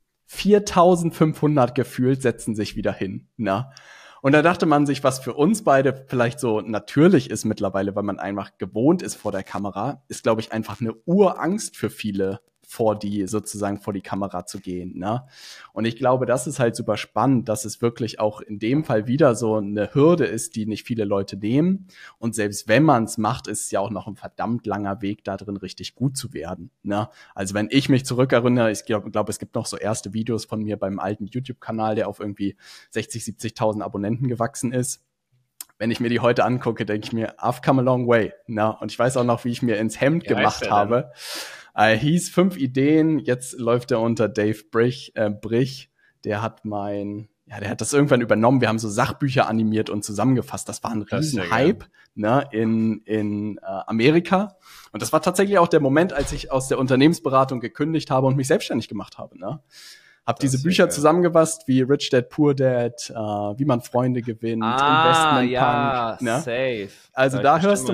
4.500 gefühlt setzen sich wieder hin, ne? Und da dachte man sich, was für uns beide vielleicht so natürlich ist mittlerweile, weil man einfach gewohnt ist vor der Kamera, ist, glaube ich, einfach eine Urangst für viele sozusagen vor die Kamera zu gehen, ne? Und ich glaube, das ist halt super spannend, dass es wirklich auch in dem Fall wieder so eine Hürde ist, die nicht viele Leute nehmen. Und selbst wenn man es macht, ist es ja auch noch ein verdammt langer Weg, da drin richtig gut zu werden, ne? Also wenn ich mich zurückerinnere, ich glaube, es gibt noch so erste Videos von mir beim alten YouTube-Kanal, der auf irgendwie 60, 70.000 Abonnenten gewachsen ist. Wenn ich mir die heute angucke, denke ich mir, I've come a long way, ne? Und ich weiß auch noch, wie ich mir ins Hemd gemacht habe. Hieß 5 Ideen, jetzt läuft er unter Dave Brich. Der hat der hat das irgendwann übernommen. Wir haben so Sachbücher animiert und zusammengefasst. Das war ein Riesenhype, ne, in Amerika. Und das war tatsächlich auch der Moment, als ich aus der Unternehmensberatung gekündigt habe und mich selbstständig gemacht habe, ne? Hab diese Bücher zusammengefasst, wie Rich Dad, Poor Dad, wie man Freunde gewinnt, Investment Punk, ne? Safe. Also da hörst du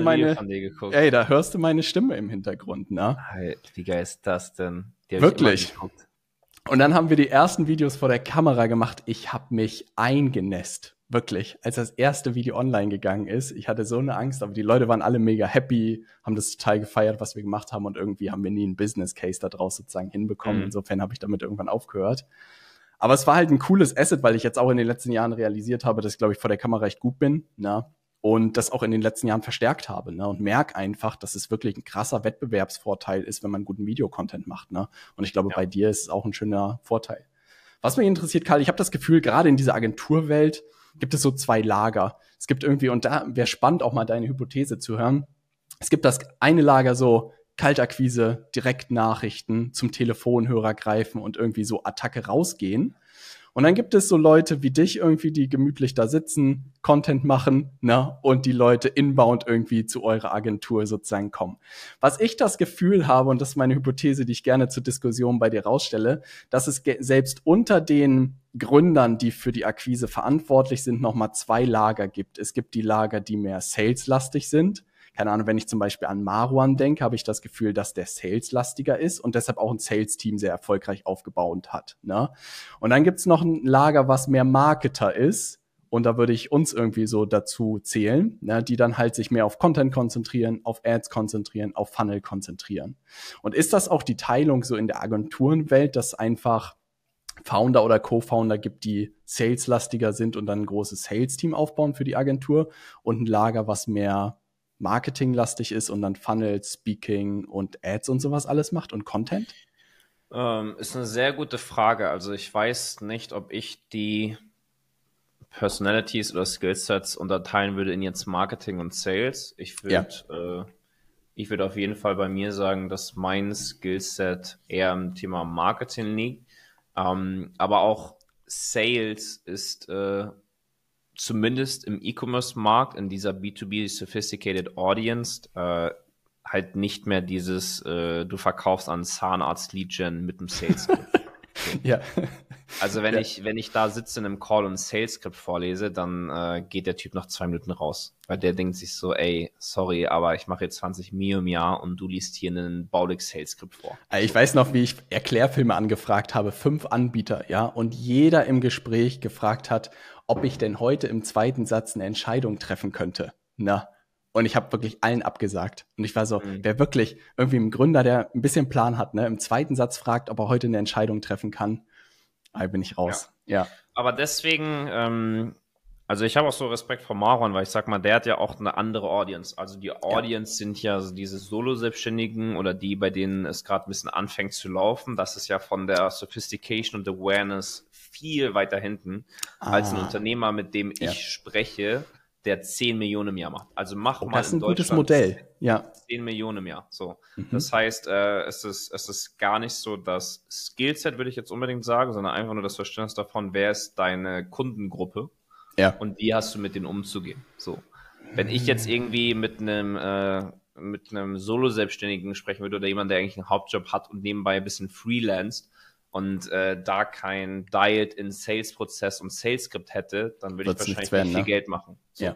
meine Stimme im Hintergrund, ne? Wie geil ist das denn? Wirklich. Und dann haben wir die ersten Videos vor der Kamera gemacht. Ich habe mich eingenässt. Wirklich. Als das erste Video online gegangen ist, ich hatte so eine Angst, aber die Leute waren alle mega happy, haben das total gefeiert, was wir gemacht haben, und irgendwie haben wir nie einen Business Case da draus sozusagen hinbekommen. Insofern habe ich damit irgendwann aufgehört. Aber es war halt ein cooles Asset, weil ich jetzt auch in den letzten Jahren realisiert habe, dass ich, glaube ich, vor der Kamera echt gut bin, ne? Und das auch in den letzten Jahren verstärkt habe, ne? Und merke einfach, dass es wirklich ein krasser Wettbewerbsvorteil ist, wenn man guten Videocontent macht, ne? Und ich glaube, bei dir ist es auch ein schöner Vorteil. Was mich interessiert, Karl, ich habe das Gefühl, gerade in dieser Agenturwelt gibt es so 2 Lager. Es gibt irgendwie, und da wäre spannend, auch mal deine Hypothese zu hören. Es gibt das eine Lager so Kaltakquise, Direktnachrichten, zum Telefonhörer greifen und irgendwie so Attacke rausgehen. Und dann gibt es so Leute wie dich irgendwie, die gemütlich da sitzen, Content machen, ne, und die Leute inbound irgendwie zu eurer Agentur sozusagen kommen. Was ich das Gefühl habe, und das ist meine Hypothese, die ich gerne zur Diskussion bei dir rausstelle, dass es selbst unter den Gründern, die für die Akquise verantwortlich sind, nochmal 2 Lager gibt. Es gibt die Lager, die mehr saleslastig sind. Keine Ahnung, wenn ich zum Beispiel an Marwan denke, habe ich das Gefühl, dass der saleslastiger ist und deshalb auch ein Sales-Team sehr erfolgreich aufgebaut hat, ne? Und dann gibt's noch ein Lager, was mehr Marketer ist, und da würde ich uns irgendwie so dazu zählen, ne, die dann halt sich mehr auf Content konzentrieren, auf Ads konzentrieren, auf Funnel konzentrieren. Und ist das auch die Teilung so in der Agenturenwelt, dass einfach Founder oder Co-Founder gibt, die saleslastiger sind und dann ein großes Sales-Team aufbauen für die Agentur, und ein Lager, was mehr marketinglastig ist und dann Funnel, Speaking und Ads und sowas alles macht und Content? Ist eine sehr gute Frage. Also ich weiß nicht, ob ich die Personalities oder Skillsets unterteilen würde in jetzt Marketing und Sales. Ich würde auf jeden Fall bei mir sagen, dass mein Skillset eher im Thema Marketing liegt. Aber auch Sales ist zumindest im E-Commerce-Markt, in dieser B2B Sophisticated Audience, halt nicht mehr dieses, du verkaufst an Zahnarzt-Lead-Gen mit einem Sales-Skript. Ja. Also wenn ich da sitze in einem Call und ein Sales-Skript vorlese, dann geht der Typ nach 2 Minuten raus. Weil der denkt sich so, ey, sorry, aber ich mache jetzt 20 Mio im Jahr und du liest hier einen Baulig-Sales-Skript vor. Ich weiß noch, wie ich Erklärfilme angefragt habe, 5 Anbieter, ja, und jeder im Gespräch gefragt hat, ob ich denn heute im 2. Satz eine Entscheidung treffen könnte. Na, und ich habe wirklich allen abgesagt. Und ich war so, wer wirklich irgendwie ein Gründer, der ein bisschen Plan hat, ne, im 2. Satz fragt, ob er heute eine Entscheidung treffen kann, bin ich raus. Ja. Aber deswegen, also ich habe auch so Respekt vor Marwan, weil ich sag mal, der hat ja auch eine andere Audience. Also die Audience sind ja so diese Solo-Selbstständigen oder die, bei denen es gerade ein bisschen anfängt zu laufen. Das ist ja von der Sophistication und Awareness viel weiter hinten als ein Unternehmer, mit dem ich spreche, der 10 Millionen im Jahr macht. Also mach mal das ist ein gutes Modell. 10 Millionen im Jahr. So. Das heißt, es ist gar nicht so das Skillset, würde ich jetzt unbedingt sagen, sondern einfach nur das Verständnis davon, wer ist deine Kundengruppe und wie hast du mit denen umzugehen. So. Wenn ich jetzt irgendwie mit einem Solo-Selbstständigen sprechen würde oder jemand, der eigentlich einen Hauptjob hat und nebenbei ein bisschen freelanced und da kein Diet in Sales-Prozess und Sales-Skript hätte, dann würde ich wahrscheinlich nicht viel Geld machen. So.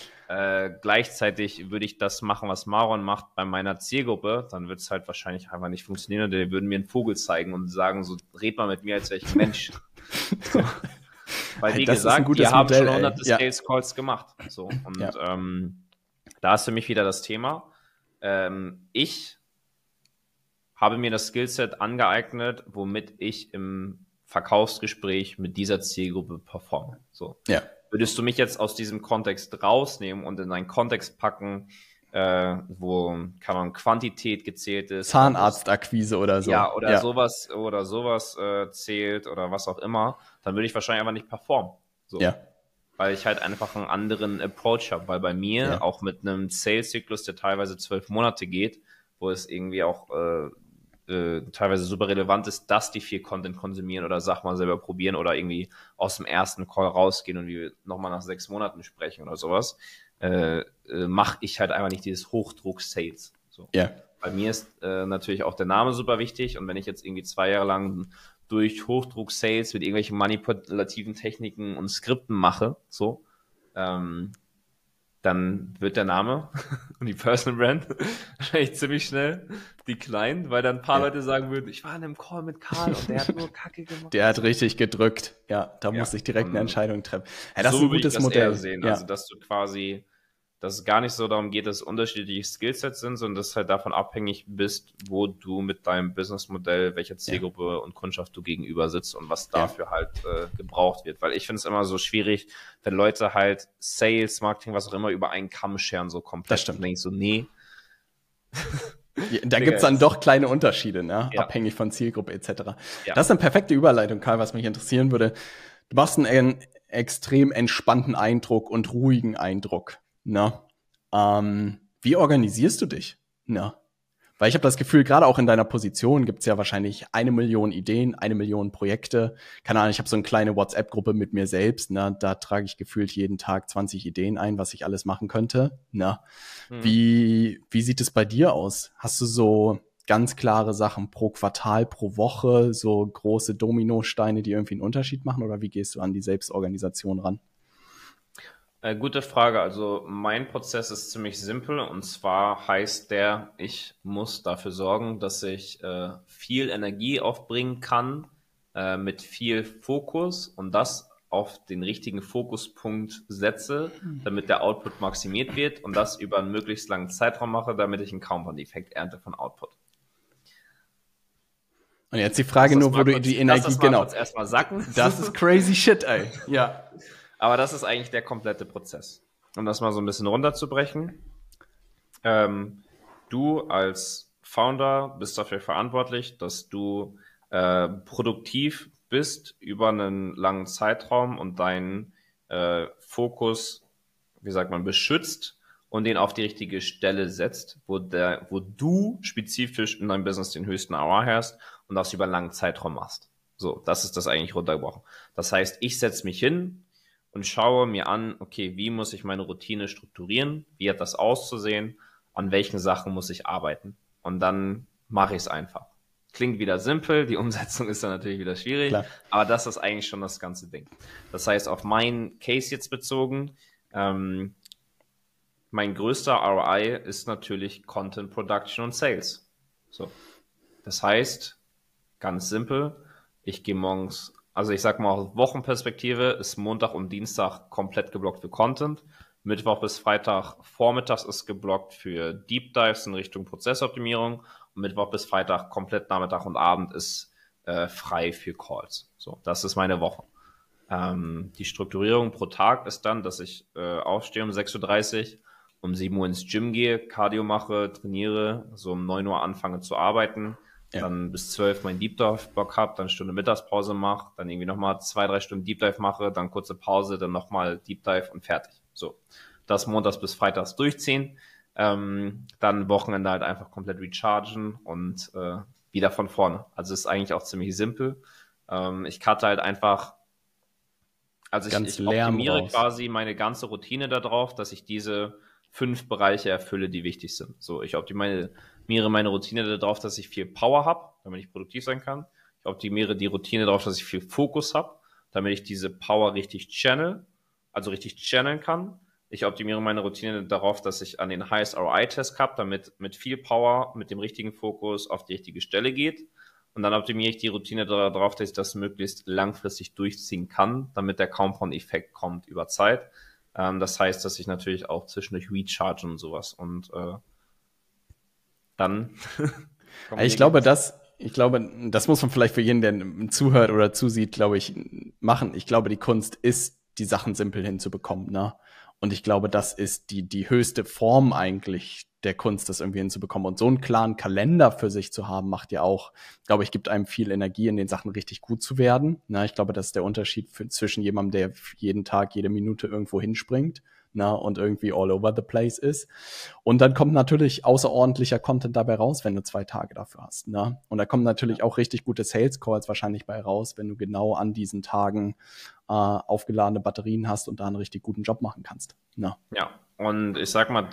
Gleichzeitig würde ich das machen, was Marwan macht bei meiner Zielgruppe, dann wird es halt wahrscheinlich einfach nicht funktionieren und die würden mir einen Vogel zeigen und sagen, so, red mal mit mir, als wäre ich ein Mensch. So. Weil, wie gesagt, die haben schon hunderte Sales-Calls gemacht. So. Und da ist für mich wieder das Thema. Ich habe mir das Skillset angeeignet, womit ich im Verkaufsgespräch mit dieser Zielgruppe performe. So. Ja. Würdest du mich jetzt aus diesem Kontext rausnehmen und in einen Kontext packen, wo, kann man, Quantität gezählt ist? Zahnarztakquise oder so. Ja, oder sowas zählt oder was auch immer, dann würde ich wahrscheinlich einfach nicht performen. So. Ja. Weil ich halt einfach einen anderen Approach habe. Weil bei mir, auch mit einem Sales-Zyklus, der teilweise 12 Monate geht, wo es irgendwie auch teilweise super relevant ist, dass die viel Content konsumieren oder Sachen mal selber probieren oder irgendwie aus dem ersten Call rausgehen und wir nochmal nach 6 Monaten sprechen oder sowas, mache ich halt einfach nicht dieses Hochdruck-Sales. So. Ja. Bei mir ist natürlich auch der Name super wichtig und wenn ich jetzt irgendwie 2 Jahre lang durch Hochdruck-Sales mit irgendwelchen manipulativen Techniken und Skripten mache, so, dann wird der Name und die Personal Brand wahrscheinlich ziemlich schnell declined, weil dann ein paar Leute sagen würden, ich war in einem Call mit Karl und der hat nur Kacke gemacht. Der hat richtig gedrückt. Ja, da musste ich direkt eine Entscheidung treffen. Ja, das ist ein gutes Modell. Sehen. Also, dass du quasi, dass es gar nicht so darum geht, dass es unterschiedliche Skillsets sind, sondern dass du halt davon abhängig bist, wo du mit deinem Businessmodell, welcher Zielgruppe und Kundschaft du gegenüber sitzt und was dafür halt gebraucht wird. Weil ich finde es immer so schwierig, wenn Leute halt Sales, Marketing, was auch immer, über einen Kamm scheren, so komplett. Das stimmt. Dann denke ich so, nee. Da gibt es dann doch kleine Unterschiede, ne? Abhängig von Zielgruppe etc. Ja. Das ist eine perfekte Überleitung, Karl, was mich interessieren würde. Du machst einen extrem entspannten Eindruck und ruhigen Eindruck. Ne? Wie organisierst du dich? Ne? Weil ich habe das Gefühl, gerade auch in deiner Position gibt es ja wahrscheinlich 1 Million Ideen, 1 Million Projekte. Keine Ahnung, ich habe so eine kleine WhatsApp-Gruppe mit mir selbst. Ne? Da trage ich gefühlt jeden Tag 20 Ideen ein, was ich alles machen könnte. Ne? Wie sieht es bei dir aus? Hast du so ganz klare Sachen pro Quartal, pro Woche, so große Dominosteine, die irgendwie einen Unterschied machen? Oder wie gehst du an die Selbstorganisation ran? Gute Frage. Also mein Prozess ist ziemlich simpel und zwar heißt der, ich muss dafür sorgen, dass ich viel Energie aufbringen kann mit viel Fokus und das auf den richtigen Fokuspunkt setze, damit der Output maximiert wird und das über einen möglichst langen Zeitraum mache, damit ich einen Compound-Effekt ernte von Output. Und jetzt die Frage nur, wo du die Energie, genau. Erstmal sacken. Das ist crazy shit, ey. Ja. Aber das ist eigentlich der komplette Prozess. Um das mal so ein bisschen runterzubrechen. Du als Founder bist dafür verantwortlich, dass du produktiv bist über einen langen Zeitraum und deinen Fokus, wie sagt man, beschützt und den auf die richtige Stelle setzt, wo du spezifisch in deinem Business den höchsten ROI hast und das über einen langen Zeitraum machst. So, das ist das eigentlich runtergebrochen. Das heißt, ich setze mich hin und schaue mir an, okay, wie muss ich meine Routine strukturieren? Wie hat das auszusehen? An welchen Sachen muss ich arbeiten? Und dann mache ich es einfach. Klingt wieder simpel, die Umsetzung ist dann natürlich wieder schwierig, klar. Aber das ist eigentlich schon das ganze Ding. Das heißt, auf meinen Case jetzt bezogen, mein größter ROI ist natürlich Content Production und Sales. So. Das heißt, ganz simpel, ich gehe morgens, also ich sag mal aus Wochenperspektive, ist Montag und Dienstag komplett geblockt für Content. Mittwoch bis Freitag vormittags ist geblockt für Deep Dives in Richtung Prozessoptimierung. Und Mittwoch bis Freitag komplett Nachmittag und Abend ist frei für Calls. So, das ist meine Woche. Die Strukturierung pro Tag ist dann, dass ich aufstehe um 6:30 Uhr, um 7 Uhr ins Gym gehe, Cardio mache, trainiere, so um 9 Uhr anfange zu arbeiten. Ja. Dann bis 12 mein Deep Dive Block habe, dann eine Stunde Mittagspause mache, dann irgendwie nochmal 2-3 Stunden Deep Dive mache, dann kurze Pause, dann nochmal Deep Dive und fertig. So, das montags bis freitags durchziehen, dann Wochenende halt einfach komplett rechargen und wieder von vorne. Also ist eigentlich auch ziemlich simpel. Ich cutte halt einfach, also ich optimiere quasi meine ganze Routine darauf, dass ich diese 5 Bereiche erfülle, die wichtig sind. So, ich optimiere meine Routine darauf, dass ich viel Power habe, damit ich produktiv sein kann. Ich optimiere die Routine darauf, dass ich viel Fokus habe, damit ich diese Power richtig channeln kann. Ich optimiere meine Routine darauf, dass ich an den Highest ROI-Test habe, damit mit viel Power, mit dem richtigen Fokus auf die richtige Stelle geht. Und dann optimiere ich die Routine darauf, dass ich das möglichst langfristig durchziehen kann, damit der Compound-Effekt kommt über Zeit. Das heißt, dass ich natürlich auch zwischendurch recharge und sowas. Und dann Ich glaube, das muss man vielleicht für jeden, der zuhört oder zusieht, glaube ich, machen. Ich glaube, die Kunst ist, die Sachen simpel hinzubekommen, ne? Und ich glaube, das ist die höchste Form eigentlich der Kunst, das irgendwie hinzubekommen. Und so einen klaren Kalender für sich zu haben, macht ja auch, glaube ich, gibt einem viel Energie, in den Sachen richtig gut zu werden. Na, ich glaube, das ist der Unterschied zwischen jemandem, der jeden Tag, jede Minute irgendwo hinspringt, na, und irgendwie all over the place ist. Und dann kommt natürlich außerordentlicher Content dabei raus, wenn du 2 Tage dafür hast, ne? Und da kommen natürlich auch richtig gute Sales Calls wahrscheinlich bei raus, wenn du genau an diesen Tagen aufgeladene Batterien hast und da einen richtig guten Job machen kannst. Ne? Ja, und ich sag mal,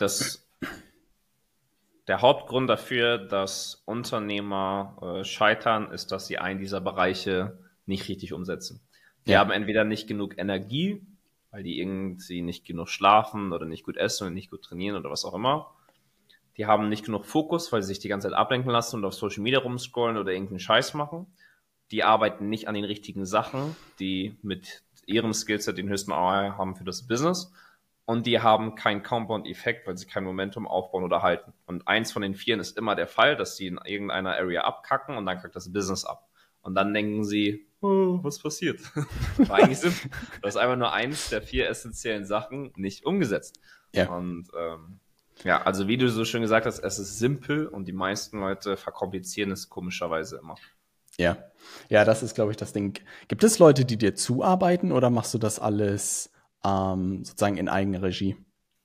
der Hauptgrund dafür, dass Unternehmer scheitern, ist, dass sie einen dieser Bereiche nicht richtig umsetzen. Die haben entweder nicht genug Energie, weil die irgendwie nicht genug schlafen oder nicht gut essen oder nicht gut trainieren oder was auch immer. Die haben nicht genug Fokus, weil sie sich die ganze Zeit ablenken lassen und auf Social Media rumscrollen oder irgendeinen Scheiß machen. Die arbeiten nicht an den richtigen Sachen, die mit ihrem Skillset den höchsten ROI haben für das Business. Und die haben keinen Compound-Effekt, weil sie kein Momentum aufbauen oder halten. Und eins von den 4 ist immer der Fall, dass sie in irgendeiner Area abkacken und dann kackt das Business ab. Und dann denken sie, oh, was passiert? Aber eigentlich das ist einfach nur eins der 4 essentiellen Sachen nicht umgesetzt. Ja. Und ja, also wie du so schön gesagt hast, es ist simpel und die meisten Leute verkomplizieren es komischerweise immer. Ja, ja, das ist, glaube ich, das Ding. Gibt es Leute, die dir zuarbeiten oder machst du das alles sozusagen in eigener Regie?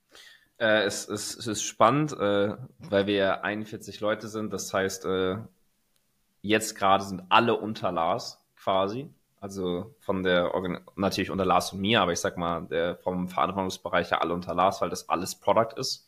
Es ist spannend, weil wir 41 Leute sind. Das heißt, jetzt gerade sind alle unter Lars quasi. Also von der natürlich unter Lars und mir, aber ich sag mal, vom Verantwortungsbereich ja alle unter Lars, weil das alles Product ist.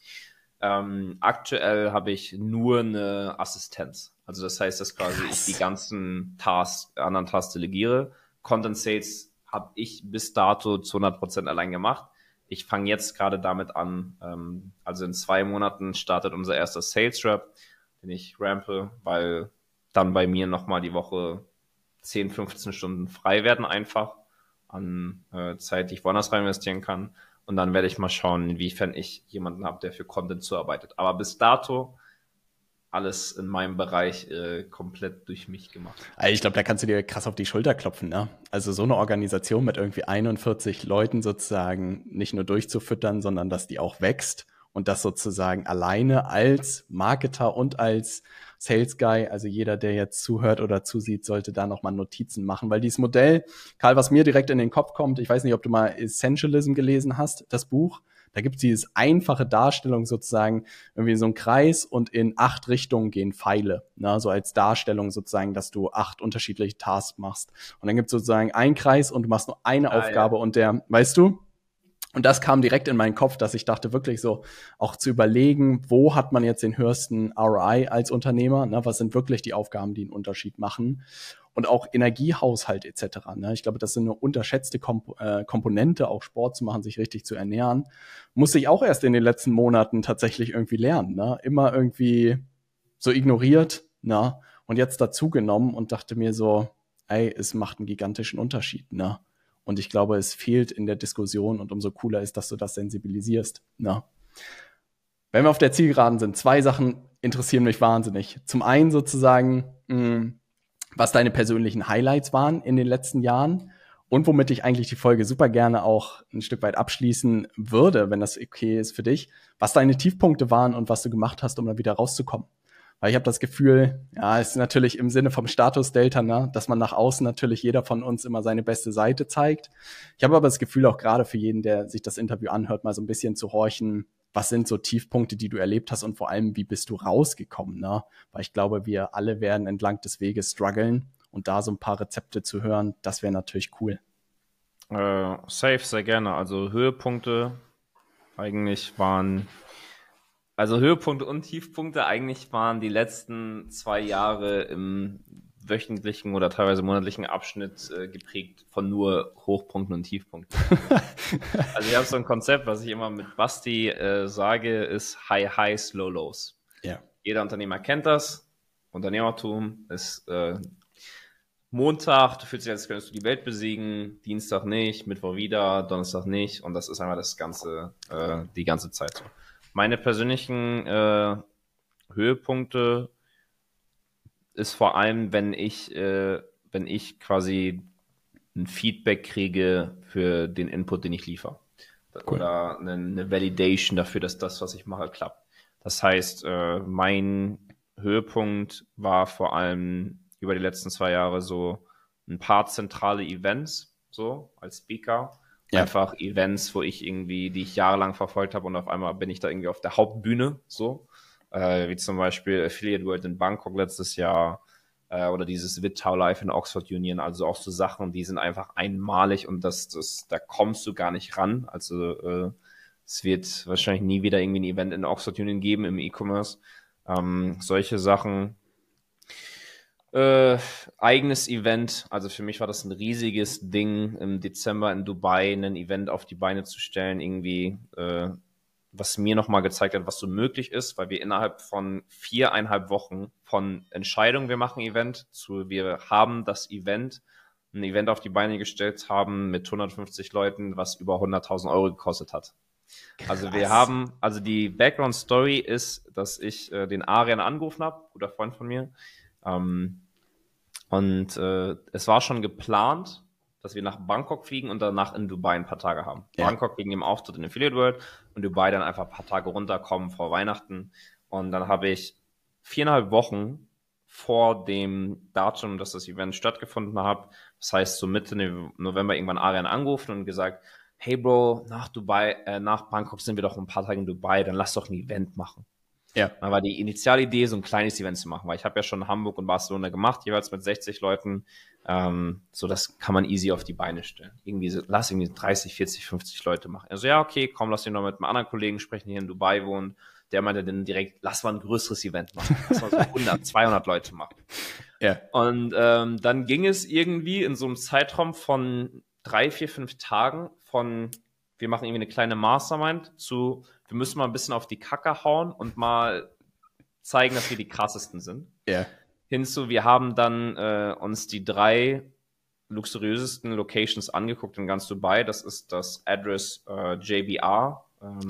Aktuell habe ich nur eine Assistenz. Also das heißt, dass quasi ich die ganzen anderen Tasks delegiere. Content Sales habe ich bis dato zu 100% allein gemacht. Ich fange jetzt gerade damit an. Also in 2 Monaten startet unser erster Sales Rep, den ich rampe, weil dann bei mir nochmal die Woche 10, 15 Stunden frei werden einfach an Zeit, die ich woanders rein investieren kann. Und dann werde ich mal schauen, inwiefern ich jemanden habe, der für Content zuarbeitet. Aber bis dato alles in meinem Bereich komplett durch mich gemacht. Ich glaube, da kannst du dir krass auf die Schulter klopfen, ne? Also so eine Organisation mit irgendwie 41 Leuten sozusagen nicht nur durchzufüttern, sondern dass die auch wächst und das sozusagen alleine als Marketer und als Sales Guy, also jeder, der jetzt zuhört oder zusieht, sollte da nochmal Notizen machen, weil dieses Modell, Karl, was mir direkt in den Kopf kommt, ich weiß nicht, ob du mal Essentialism gelesen hast, das Buch, da gibt es diese einfache Darstellung sozusagen, irgendwie so ein Kreis und in 8 Richtungen gehen Pfeile, ne? So als Darstellung sozusagen, dass du 8 unterschiedliche Tasks machst. Und dann gibt es sozusagen einen Kreis und du machst nur eine Aufgabe und weißt du? Und das kam direkt in meinen Kopf, dass ich dachte wirklich so, auch zu überlegen, wo hat man jetzt den höchsten ROI als Unternehmer, ne? Was sind wirklich die Aufgaben, die einen Unterschied machen? Und auch Energiehaushalt etc. Ne? Ich glaube, das sind eine unterschätzte Komponente, auch Sport zu machen, sich richtig zu ernähren. Musste ich auch erst in den letzten Monaten tatsächlich irgendwie lernen. Ne? Immer irgendwie so ignoriert, ne? Und jetzt dazugenommen und dachte mir so, ey, es macht einen gigantischen Unterschied. Ne? Und ich glaube, es fehlt in der Diskussion und umso cooler ist, dass du das sensibilisierst. Ne? Wenn wir auf der Zielgeraden sind, 2 Sachen interessieren mich wahnsinnig. Zum einen sozusagen, was deine persönlichen Highlights waren in den letzten Jahren und womit ich eigentlich die Folge super gerne auch ein Stück weit abschließen würde, wenn das okay ist für dich, was deine Tiefpunkte waren und was du gemacht hast, um da wieder rauszukommen. Weil ich habe das Gefühl, ja, es ist natürlich im Sinne vom Status-Delta, ne, dass man nach außen natürlich jeder von uns immer seine beste Seite zeigt. Ich habe aber das Gefühl, auch gerade für jeden, der sich das Interview anhört, mal so ein bisschen zu horchen, was sind so Tiefpunkte, die du erlebt hast und vor allem, wie bist du rausgekommen, ne? Weil ich glaube, wir alle werden entlang des Weges strugglen und da so ein paar Rezepte zu hören, das wäre natürlich cool. Safe, sehr gerne. Also Höhepunkte eigentlich waren, also Höhepunkte und Tiefpunkte eigentlich waren die letzten 2 Jahre im wöchentlichen oder teilweise monatlichen Abschnitt geprägt von nur Hochpunkten und Tiefpunkten. Also ich habe so ein Konzept, was ich immer mit Basti sage, ist High Highs, Low Lows. Ja. Jeder Unternehmer kennt das. Unternehmertum ist Montag, du fühlst dich, als könntest du die Welt besiegen, Dienstag nicht, Mittwoch wieder, Donnerstag nicht und das ist einmal das Ganze, die ganze Zeit so. Meine persönlichen Höhepunkte ist vor allem, wenn ich quasi ein Feedback kriege für den Input, den ich liefere. Cool. Oder eine Validation dafür, dass das, was ich mache, klappt. Das heißt, mein Höhepunkt war vor allem über die letzten 2 Jahre so ein paar zentrale Events, so als Speaker. Ja. Einfach Events, die ich jahrelang verfolgt habe und auf einmal bin ich da irgendwie auf der Hauptbühne, so. Wie zum Beispiel Affiliate World in Bangkok letztes Jahr oder dieses Vitao Live in Oxford Union, also auch so Sachen, die sind einfach einmalig und da kommst du gar nicht ran. Also es wird wahrscheinlich nie wieder irgendwie ein Event in Oxford Union geben im E-Commerce. Solche Sachen. Eigenes Event, also für mich war das ein riesiges Ding, im Dezember in Dubai ein Event auf die Beine zu stellen, irgendwie, was mir nochmal gezeigt hat, was so möglich ist, weil wir innerhalb von 4,5 Wochen von Entscheidung, wir machen Event, zu wir haben das Event, ein Event auf die Beine gestellt haben mit 150 Leuten, was über 100.000 Euro gekostet hat. Krass. Also die Background Story ist, dass ich den Arian angerufen habe, guter Freund von mir, und es war schon geplant, dass wir nach Bangkok fliegen und danach in Dubai ein paar Tage haben. Ja. Bangkok wegen dem Auftritt in Affiliate World und Dubai dann einfach ein paar Tage runterkommen vor Weihnachten. Und dann habe ich 4,5 Wochen vor dem Datum, dass das Event stattgefunden hat, das heißt so Mitte November irgendwann Arian angerufen und gesagt, hey Bro, nach Bangkok sind wir doch ein paar Tage in Dubai, dann lass doch ein Event machen. Ja. Dann war die Initialidee, so ein kleines Event zu machen, weil ich habe ja schon Hamburg und Barcelona gemacht, jeweils mit 60 Leuten. So, das kann man easy auf die Beine stellen. Lass irgendwie 30, 40, 50 Leute machen. Also ja, okay, komm, lass ihn noch mit einem anderen Kollegen sprechen, hier in Dubai wohnt. Der meinte dann direkt, lass mal ein größeres Event machen. Lass mal so 100, 200 Leute machen. Ja. Und dann ging es irgendwie in so einem Zeitraum von 3, 4, 5 Tagen von wir machen irgendwie eine kleine Mastermind zu, wir müssen mal ein bisschen auf die Kacke hauen und mal zeigen, dass wir die krassesten sind. Ja. Hinzu, wir haben dann uns die 3 luxuriösesten Locations angeguckt in ganz Dubai. Das ist das Address JBR,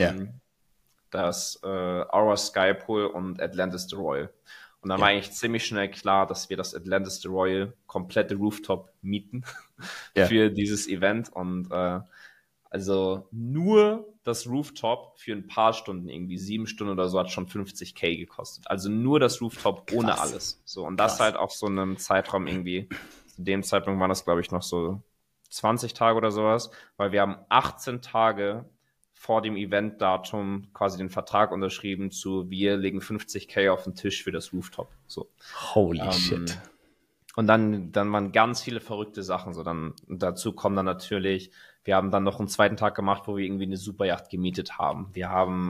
das Aura Skypool und Atlantis The Royal. Und dann war eigentlich ziemlich schnell klar, dass wir das Atlantis The Royal komplette Rooftop mieten für dieses Event. Und also nur das Rooftop für ein paar Stunden, irgendwie 7 Stunden oder so, hat schon 50.000 gekostet. Also nur das Rooftop ohne alles. So, und das halt auf so einem Zeitraum irgendwie, zu dem Zeitpunkt waren das, glaube ich, noch so 20 Tage oder sowas, weil wir haben 18 Tage vor dem Eventdatum quasi den Vertrag unterschrieben wir legen 50.000 auf den Tisch für das Rooftop. So. Holy shit. Und dann waren ganz viele verrückte Sachen. So, dazu kommen dann natürlich, wir haben dann noch einen zweiten Tag gemacht, wo wir irgendwie eine Superjacht gemietet haben. Wir haben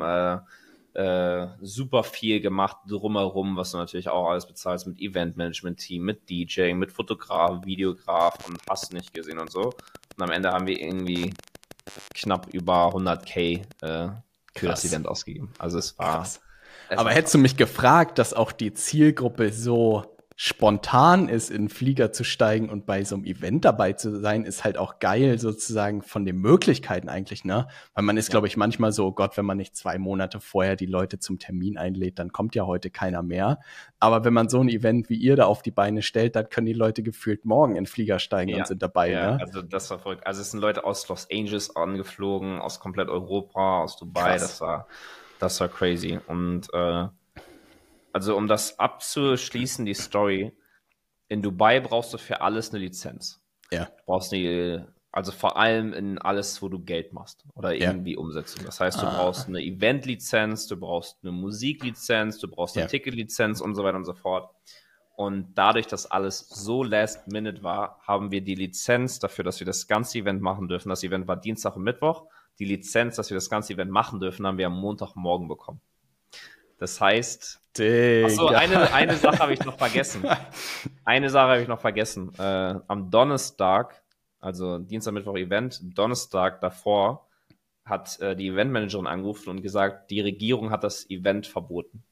super viel gemacht drumherum, was du natürlich auch alles bezahlst mit Eventmanagement-Team, mit DJ, mit Fotograf, Videograf und hast nicht gesehen und so. Und am Ende haben wir irgendwie knapp über 100.000 für das Event ausgegeben. Also es war... Aber hättest du mich gefragt, dass auch die Zielgruppe so spontan ist, in den Flieger zu steigen und bei so einem Event dabei zu sein, ist halt auch geil sozusagen von den Möglichkeiten eigentlich, ne? Weil man ist, glaube ich, manchmal so, oh Gott, wenn man nicht 2 Monate vorher die Leute zum Termin einlädt, dann kommt ja heute keiner mehr. Aber wenn man so ein Event wie ihr da auf die Beine stellt, dann können die Leute gefühlt morgen in den Flieger steigen und sind dabei, ne? Also das war verrückt. Also es sind Leute aus Los Angeles angeflogen, aus komplett Europa, aus Dubai, das war crazy. Und also um das abzuschließen, die Story, in Dubai brauchst du für alles eine Lizenz. Ja. Du brauchst also vor allem in alles, wo du Geld machst oder irgendwie Umsetzung. Das heißt, du brauchst eine Event-Lizenz, du brauchst eine Musiklizenz, du brauchst eine Ticketlizenz und so weiter und so fort. Und dadurch, dass alles so last minute war, haben wir die Lizenz dafür, dass wir das ganze Event machen dürfen. Das Event war Dienstag und Mittwoch. Die Lizenz, dass wir das ganze Event machen dürfen, haben wir am Montagmorgen bekommen. Das heißt, achso, eine Sache habe ich noch vergessen. Am Donnerstag, also Dienstag, Mittwoch Event, Donnerstag davor hat die Eventmanagerin angerufen und gesagt, die Regierung hat das Event verboten.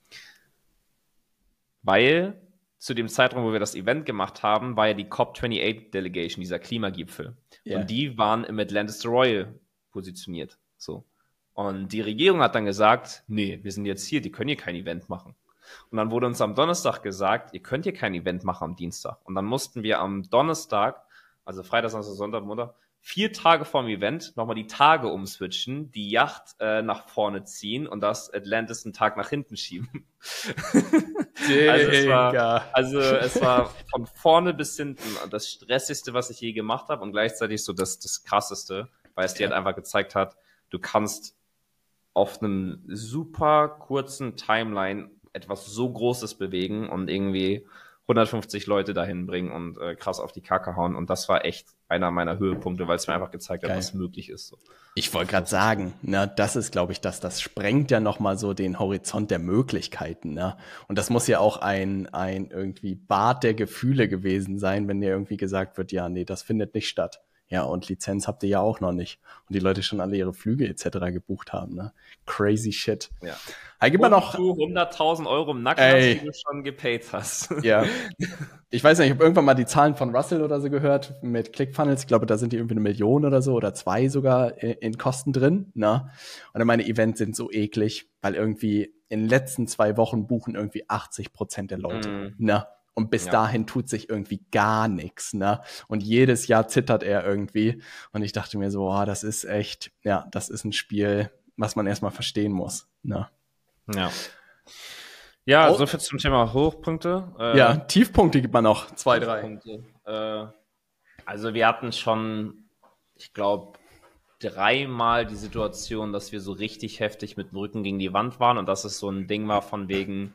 Weil zu dem Zeitraum, wo wir das Event gemacht haben, war ja die COP28 Delegation, dieser Klimagipfel. Yeah. Und die waren im Atlantis The Royal positioniert. So. Und die Regierung hat dann gesagt, nee, wir sind jetzt hier, die können hier kein Event machen. Und dann wurde uns am Donnerstag gesagt, ihr könnt hier kein Event machen am Dienstag. Und dann mussten wir am Donnerstag, also Freitag, Samstag, Sonntag, Montag, 4 Tage vorm Event nochmal die Tage umswitchen, die Yacht nach vorne ziehen und das Atlantis einen Tag nach hinten schieben. Also es war von vorne bis hinten das Stressigste, was ich je gemacht habe und gleichzeitig so das Krasseste, weil es dir halt einfach gezeigt hat, du kannst auf einem super kurzen Timeline etwas so Großes bewegen und irgendwie 150 Leute dahin bringen und krass auf die Kacke hauen. Und das war echt einer meiner Höhepunkte, weil es mir einfach gezeigt hat, was möglich ist. So. Ich wollte gerade sagen, das ist, glaube ich, das sprengt ja nochmal so den Horizont der Möglichkeiten. Ne? Und das muss ja auch ein irgendwie Bad der Gefühle gewesen sein, wenn dir irgendwie gesagt wird, ja, nee, das findet nicht statt. Ja, und Lizenz habt ihr ja auch noch nicht. Und die Leute schon alle ihre Flüge etc. gebucht haben. Ne? Crazy shit. Ja. Gib mal noch 100.000 Euro im Nacken, die du schon gepaid hast. Ja. Ich weiß nicht, ich habe irgendwann mal die Zahlen von Russell oder so gehört mit ClickFunnels. Ich glaube, da sind die irgendwie 1 Million oder so oder 2 sogar in Kosten drin. Ne? Und meine Events sind so eklig, weil irgendwie in den letzten 2 Wochen buchen irgendwie 80% der Leute. Ne? Und bis dahin tut sich irgendwie gar nichts, ne? Und jedes Jahr zittert er irgendwie. Und ich dachte mir so, das ist echt, das ist ein Spiel, was man erstmal verstehen muss, ne? Ja, so viel zum Thema Hochpunkte. Tiefpunkte gibt man noch, 2, 3. Also wir hatten schon, ich glaube, 3-mal die Situation, dass wir so richtig heftig mit dem Rücken gegen die Wand waren und dass es so ein Ding war von wegen,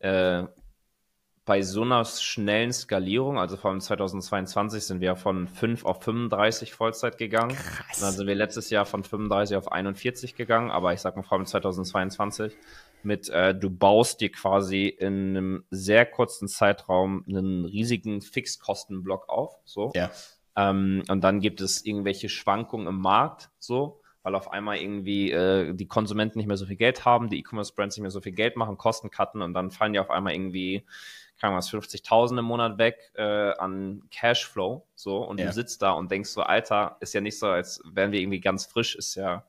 bei so einer schnellen Skalierung, also vor allem 2022 sind wir von 5 auf 35 Vollzeit gegangen. Krass. Dann sind wir letztes Jahr von 35 auf 41 gegangen, aber ich sag mal vor allem 2022 mit, du baust dir quasi in einem sehr kurzen Zeitraum einen riesigen Fixkostenblock auf, so. Ja. Und dann gibt es irgendwelche Schwankungen im Markt, so, weil auf einmal irgendwie die Konsumenten nicht mehr so viel Geld haben, die E-Commerce-Brands nicht mehr so viel Geld machen, Kosten cutten und dann fallen die auf einmal irgendwie 50.000 im Monat weg an Cashflow, so, und du sitzt da und denkst so, Alter, ist ja nicht so, als wären wir irgendwie ganz frisch, ist ja,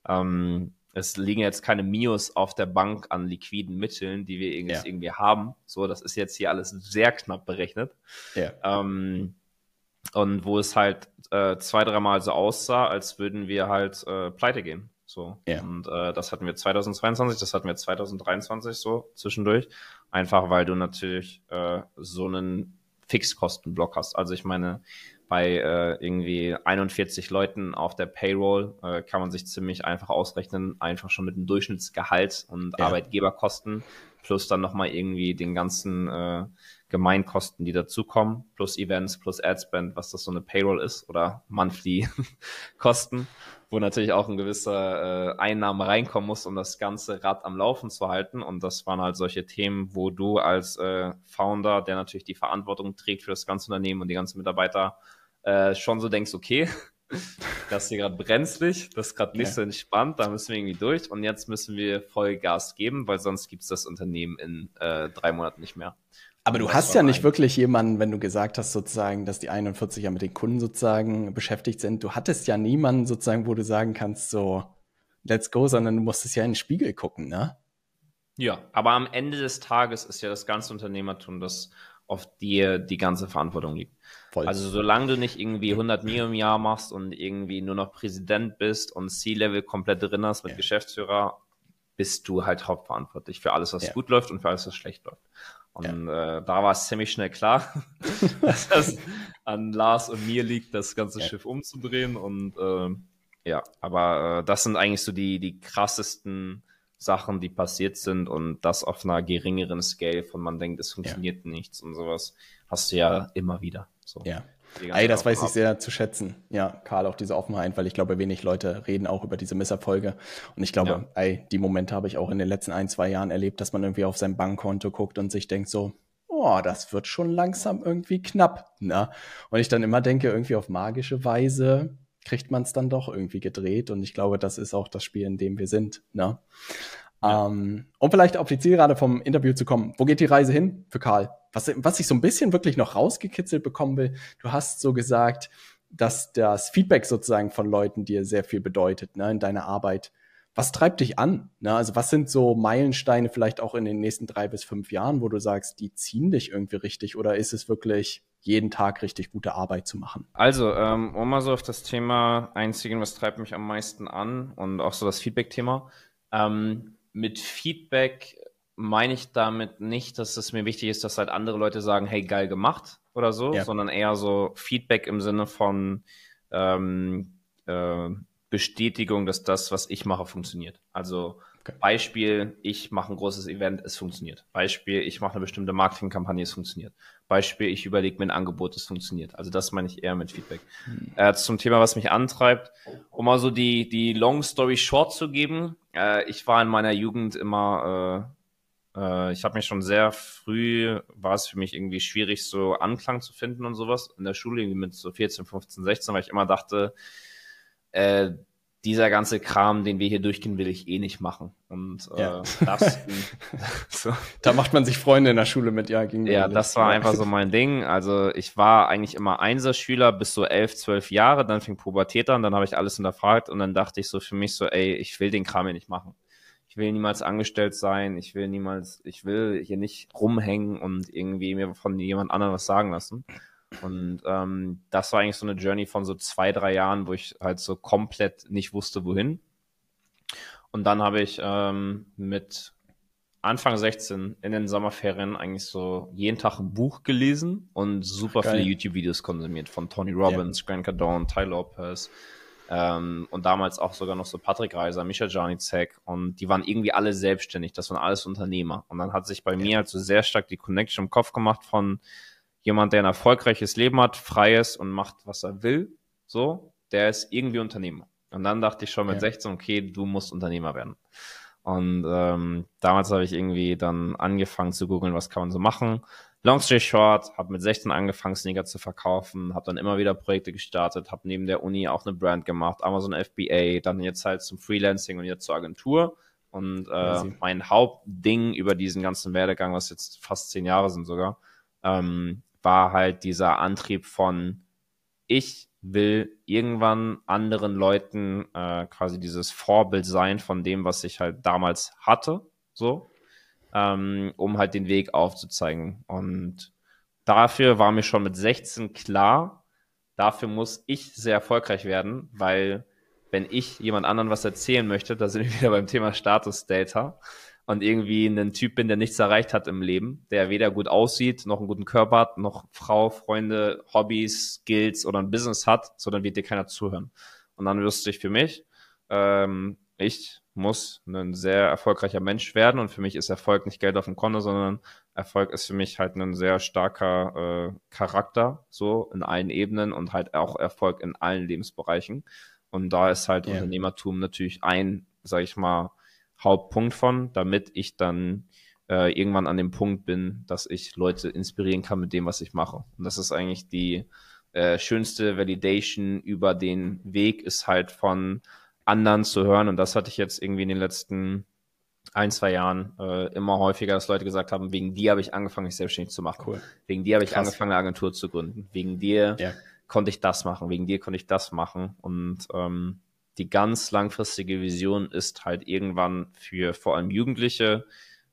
es liegen jetzt keine Mios auf der Bank an liquiden Mitteln, die wir irgendwie haben, so, das ist jetzt hier alles sehr knapp berechnet. Und wo es halt 2-3 Mal so aussah, als würden wir halt pleite gehen. So. Und das hatten wir 2022, das hatten wir 2023 so zwischendurch. Einfach weil du natürlich so einen Fixkostenblock hast. Also ich meine, bei irgendwie 41 Leuten auf der Payroll kann man sich ziemlich einfach ausrechnen, einfach schon mit dem Durchschnittsgehalt und Arbeitgeberkosten plus dann nochmal irgendwie den ganzen Gemeinkosten, die dazukommen, plus Events, plus Adspend, was das so eine Payroll ist oder Monthly Kosten, wo natürlich auch ein gewisser Einnahme reinkommen muss, um das ganze Rad am Laufen zu halten. Und das waren halt solche Themen, wo du als Founder, der natürlich die Verantwortung trägt für das ganze Unternehmen und die ganzen Mitarbeiter, schon so denkst, okay, das ist hier gerade brenzlig, das ist gerade nicht so entspannt, da müssen wir irgendwie durch und jetzt müssen wir voll Gas geben, weil sonst gibt es das Unternehmen in 3 Monaten nicht mehr. Aber du hast ja nicht wirklich jemanden, wenn du gesagt hast sozusagen, dass die 41 ja mit den Kunden sozusagen beschäftigt sind. Du hattest ja niemanden sozusagen, wo du sagen kannst, so, let's go, sondern du musstest ja in den Spiegel gucken, ne? Ja, aber am Ende des Tages ist ja das ganze Unternehmertum, das auf dir die ganze Verantwortung liegt. Voll. Also solange du nicht irgendwie 100 Mio im Jahr machst und irgendwie nur noch Präsident bist und C-Level komplett drin hast mit Geschäftsführer, bist du halt hauptverantwortlich für alles, was gut läuft und für alles, was schlecht läuft. Und da war es ziemlich schnell klar, dass das an Lars und mir liegt, das ganze Schiff umzudrehen. Und aber das sind eigentlich so die krassesten Sachen, die passiert sind und das auf einer geringeren Scale, von man denkt, es funktioniert nichts und sowas, hast du ja immer wieder. So. Ja. Ey, das weiß ich sehr zu schätzen. Ja, Karl, auch diese Offenheit, weil ich glaube, wenig Leute reden auch über diese Misserfolge. Und ich glaube, die Momente habe ich auch in den letzten 1-2 Jahren erlebt, dass man irgendwie auf sein Bankkonto guckt und sich denkt so, das wird schon langsam irgendwie knapp. Ne? Und ich dann immer denke, irgendwie auf magische Weise kriegt man es dann doch irgendwie gedreht. Und ich glaube, das ist auch das Spiel, in dem wir sind. Ne? Um vielleicht auf die Zielgerade vom Interview zu kommen. Wo geht die Reise hin für Karl? Was ich so ein bisschen wirklich noch rausgekitzelt bekommen will, du hast so gesagt, dass das Feedback sozusagen von Leuten dir sehr viel bedeutet, ne, in deiner Arbeit. was treibt dich an? Ne? Also was sind so Meilensteine vielleicht auch in den nächsten 3 bis 5 Jahren, wo du sagst, die ziehen dich irgendwie richtig? Oder ist es wirklich jeden Tag richtig gute Arbeit zu machen? Also, um mal so auf das Thema einzugehen, was treibt mich am meisten an und auch so das Feedback-Thema. Mit Feedback meine ich damit nicht, dass es mir wichtig ist, dass halt andere Leute sagen, hey, geil gemacht oder so, sondern eher so Feedback im Sinne von Bestätigung, dass das, was ich mache, funktioniert. Also Beispiel, ich mache ein großes Event, es funktioniert. Beispiel, ich mache eine bestimmte Marketingkampagne, es funktioniert. Beispiel, ich überlege mir ein Angebot, es funktioniert. Also das meine ich eher mit Feedback. Zum Thema, was mich antreibt, um mal so die Long Story Short zu geben. Ich war in meiner Jugend immer, ich habe mich schon sehr früh, war es für mich irgendwie schwierig, so Anklang zu finden und sowas in der Schule, irgendwie mit so 14, 15, 16, weil ich immer dachte, dieser ganze Kram, den wir hier durchgehen, will ich eh nicht machen. Und das so. Da macht man sich Freunde in der Schule mit, das war einfach so mein Ding. Also ich war eigentlich immer Einserschüler bis so 11, 12 Jahre, dann fing Pubertät an, dann habe ich alles hinterfragt und dann dachte ich so für mich so, ey, ich will den Kram hier nicht machen. Ich will niemals angestellt sein, ich will hier nicht rumhängen und irgendwie mir von jemand anderem was sagen lassen. Und das war eigentlich so eine Journey von so 2, 3 Jahren, wo ich halt so komplett nicht wusste, wohin. Und dann habe ich mit Anfang 16 in den Sommerferien eigentlich so jeden Tag ein Buch gelesen und super viele YouTube-Videos konsumiert von Tony Robbins, Grant Cardone, Ty Lopez und damals auch sogar noch so Patrick Reiser, Misha Janicek und die waren irgendwie alle selbstständig, das waren alles Unternehmer. Und dann hat sich bei mir halt so sehr stark die Connection im Kopf gemacht von jemand, der ein erfolgreiches Leben hat, freies und macht, was er will, so, der ist irgendwie Unternehmer. Und dann dachte ich schon mit 16, okay, du musst Unternehmer werden. Und damals habe ich irgendwie dann angefangen zu googeln, was kann man so machen. Long story short, habe mit 16 angefangen, Sneaker zu verkaufen, habe dann immer wieder Projekte gestartet, habe neben der Uni auch eine Brand gemacht, Amazon FBA, dann jetzt halt zum Freelancing und jetzt zur Agentur. Und mein Hauptding über diesen ganzen Werdegang, was jetzt fast 10 Jahre sind sogar, war halt dieser Antrieb von, ich will irgendwann anderen Leuten quasi dieses Vorbild sein von dem, was ich halt damals hatte, so, um halt den Weg aufzuzeigen. Und dafür war mir schon mit 16 klar, dafür muss ich sehr erfolgreich werden, weil wenn ich jemand anderen was erzählen möchte, da sind wir wieder beim Thema Status Data, und irgendwie ein Typ bin, der nichts erreicht hat im Leben, der weder gut aussieht, noch einen guten Körper hat, noch Frau, Freunde, Hobbys, Skills oder ein Business hat, so dann wird dir keiner zuhören. Und dann wüsste ich für mich, ich muss ein sehr erfolgreicher Mensch werden und für mich ist Erfolg nicht Geld auf dem Konto, sondern Erfolg ist für mich halt ein sehr starker Charakter, so in allen Ebenen und halt auch Erfolg in allen Lebensbereichen. Und da ist halt Unternehmertum natürlich ein, sag ich mal, Hauptpunkt von, damit ich dann irgendwann an dem Punkt bin, dass ich Leute inspirieren kann mit dem, was ich mache. Und das ist eigentlich die schönste Validation über den Weg, ist halt von anderen zu hören. Und das hatte ich jetzt irgendwie in den letzten 1, 2 Jahren immer häufiger, dass Leute gesagt haben, wegen dir habe ich angefangen, mich selbstständig zu machen. Cool. Wegen dir habe ich angefangen, eine Agentur zu gründen. Wegen dir konnte ich das machen. Wegen dir konnte ich das machen. Und die ganz langfristige Vision ist halt irgendwann für vor allem Jugendliche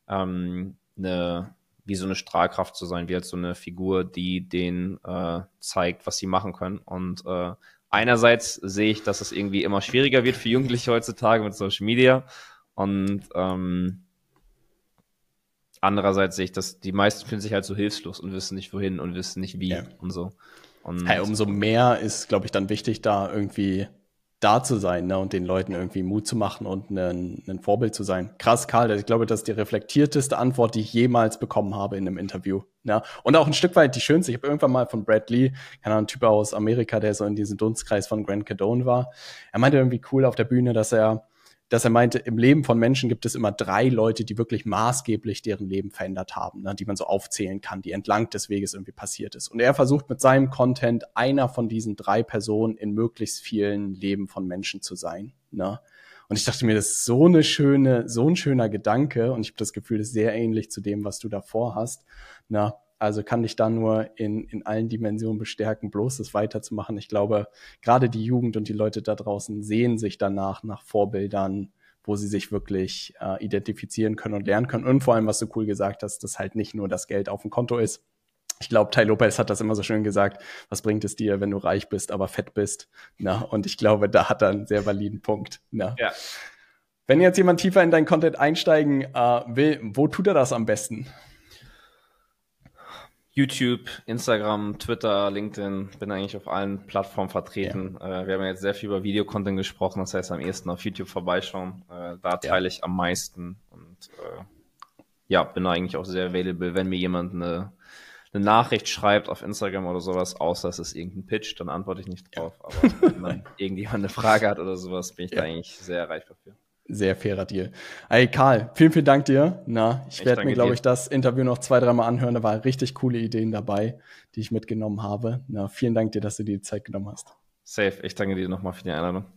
wie so eine Strahlkraft zu sein, wie halt so eine Figur, die denen zeigt, was sie machen können. Und einerseits sehe ich, dass es irgendwie immer schwieriger wird für Jugendliche heutzutage mit Social Media. Und andererseits sehe ich, dass die meisten fühlen sich halt so hilflos und wissen nicht wohin und wissen nicht wie und so. Und umso mehr ist, glaube ich, dann wichtig, da irgendwie da zu sein, ne, und den Leuten irgendwie Mut zu machen und ein Vorbild zu sein. Krass, Karl, ich glaube, das ist die reflektierteste Antwort, die ich jemals bekommen habe in einem Interview. Ne? Und auch ein Stück weit die schönste. Ich habe irgendwann mal von Brad Lee, keine Ahnung, ein Typ aus Amerika, der so in diesem Dunstkreis von Grant Cardone war. Er meinte irgendwie cool auf der Bühne, dass er meinte, im Leben von Menschen gibt es immer 3 Leute, die wirklich maßgeblich deren Leben verändert haben, ne, die man so aufzählen kann, die entlang des Weges irgendwie passiert ist. Und er versucht mit seinem Content, einer von diesen 3 Personen in möglichst vielen Leben von Menschen zu sein. Ne? Und ich dachte mir, das ist so ein schöner Gedanke und ich habe das Gefühl, das ist sehr ähnlich zu dem, was du davor hast. Na, also kann ich da nur in allen Dimensionen bestärken, bloß das weiterzumachen. Ich glaube, gerade die Jugend und die Leute da draußen sehen sich danach nach Vorbildern, wo sie sich wirklich identifizieren können und lernen können. Und vor allem, was du cool gesagt hast, dass halt nicht nur das Geld auf dem Konto ist. Ich glaube, Tai Lopez hat das immer so schön gesagt, was bringt es dir, wenn du reich bist, aber fett bist? Na, und ich glaube, da hat er einen sehr validen Punkt. Na. Ja. Wenn jetzt jemand tiefer in deinen Content einsteigen will, wo tut er das am besten? YouTube, Instagram, Twitter, LinkedIn, bin eigentlich auf allen Plattformen vertreten. Ja. Wir haben jetzt sehr viel über Videocontent gesprochen, das heißt am ehesten auf YouTube vorbeischauen. Da teile ich am meisten und bin eigentlich auch sehr available, wenn mir jemand eine Nachricht schreibt auf Instagram oder sowas, außer es ist irgendein Pitch, dann antworte ich nicht drauf. Aber wenn man irgendjemand eine Frage hat oder sowas, bin ich da eigentlich sehr erreichbar für. Sehr fairer Deal. Hey Karl, vielen, vielen Dank dir. Ich werde mir, glaube ich, das Interview noch 2-3 Mal anhören. Da waren richtig coole Ideen dabei, die ich mitgenommen habe. Vielen Dank dir, dass du dir die Zeit genommen hast. Safe. Ich danke dir nochmal für die Einladung.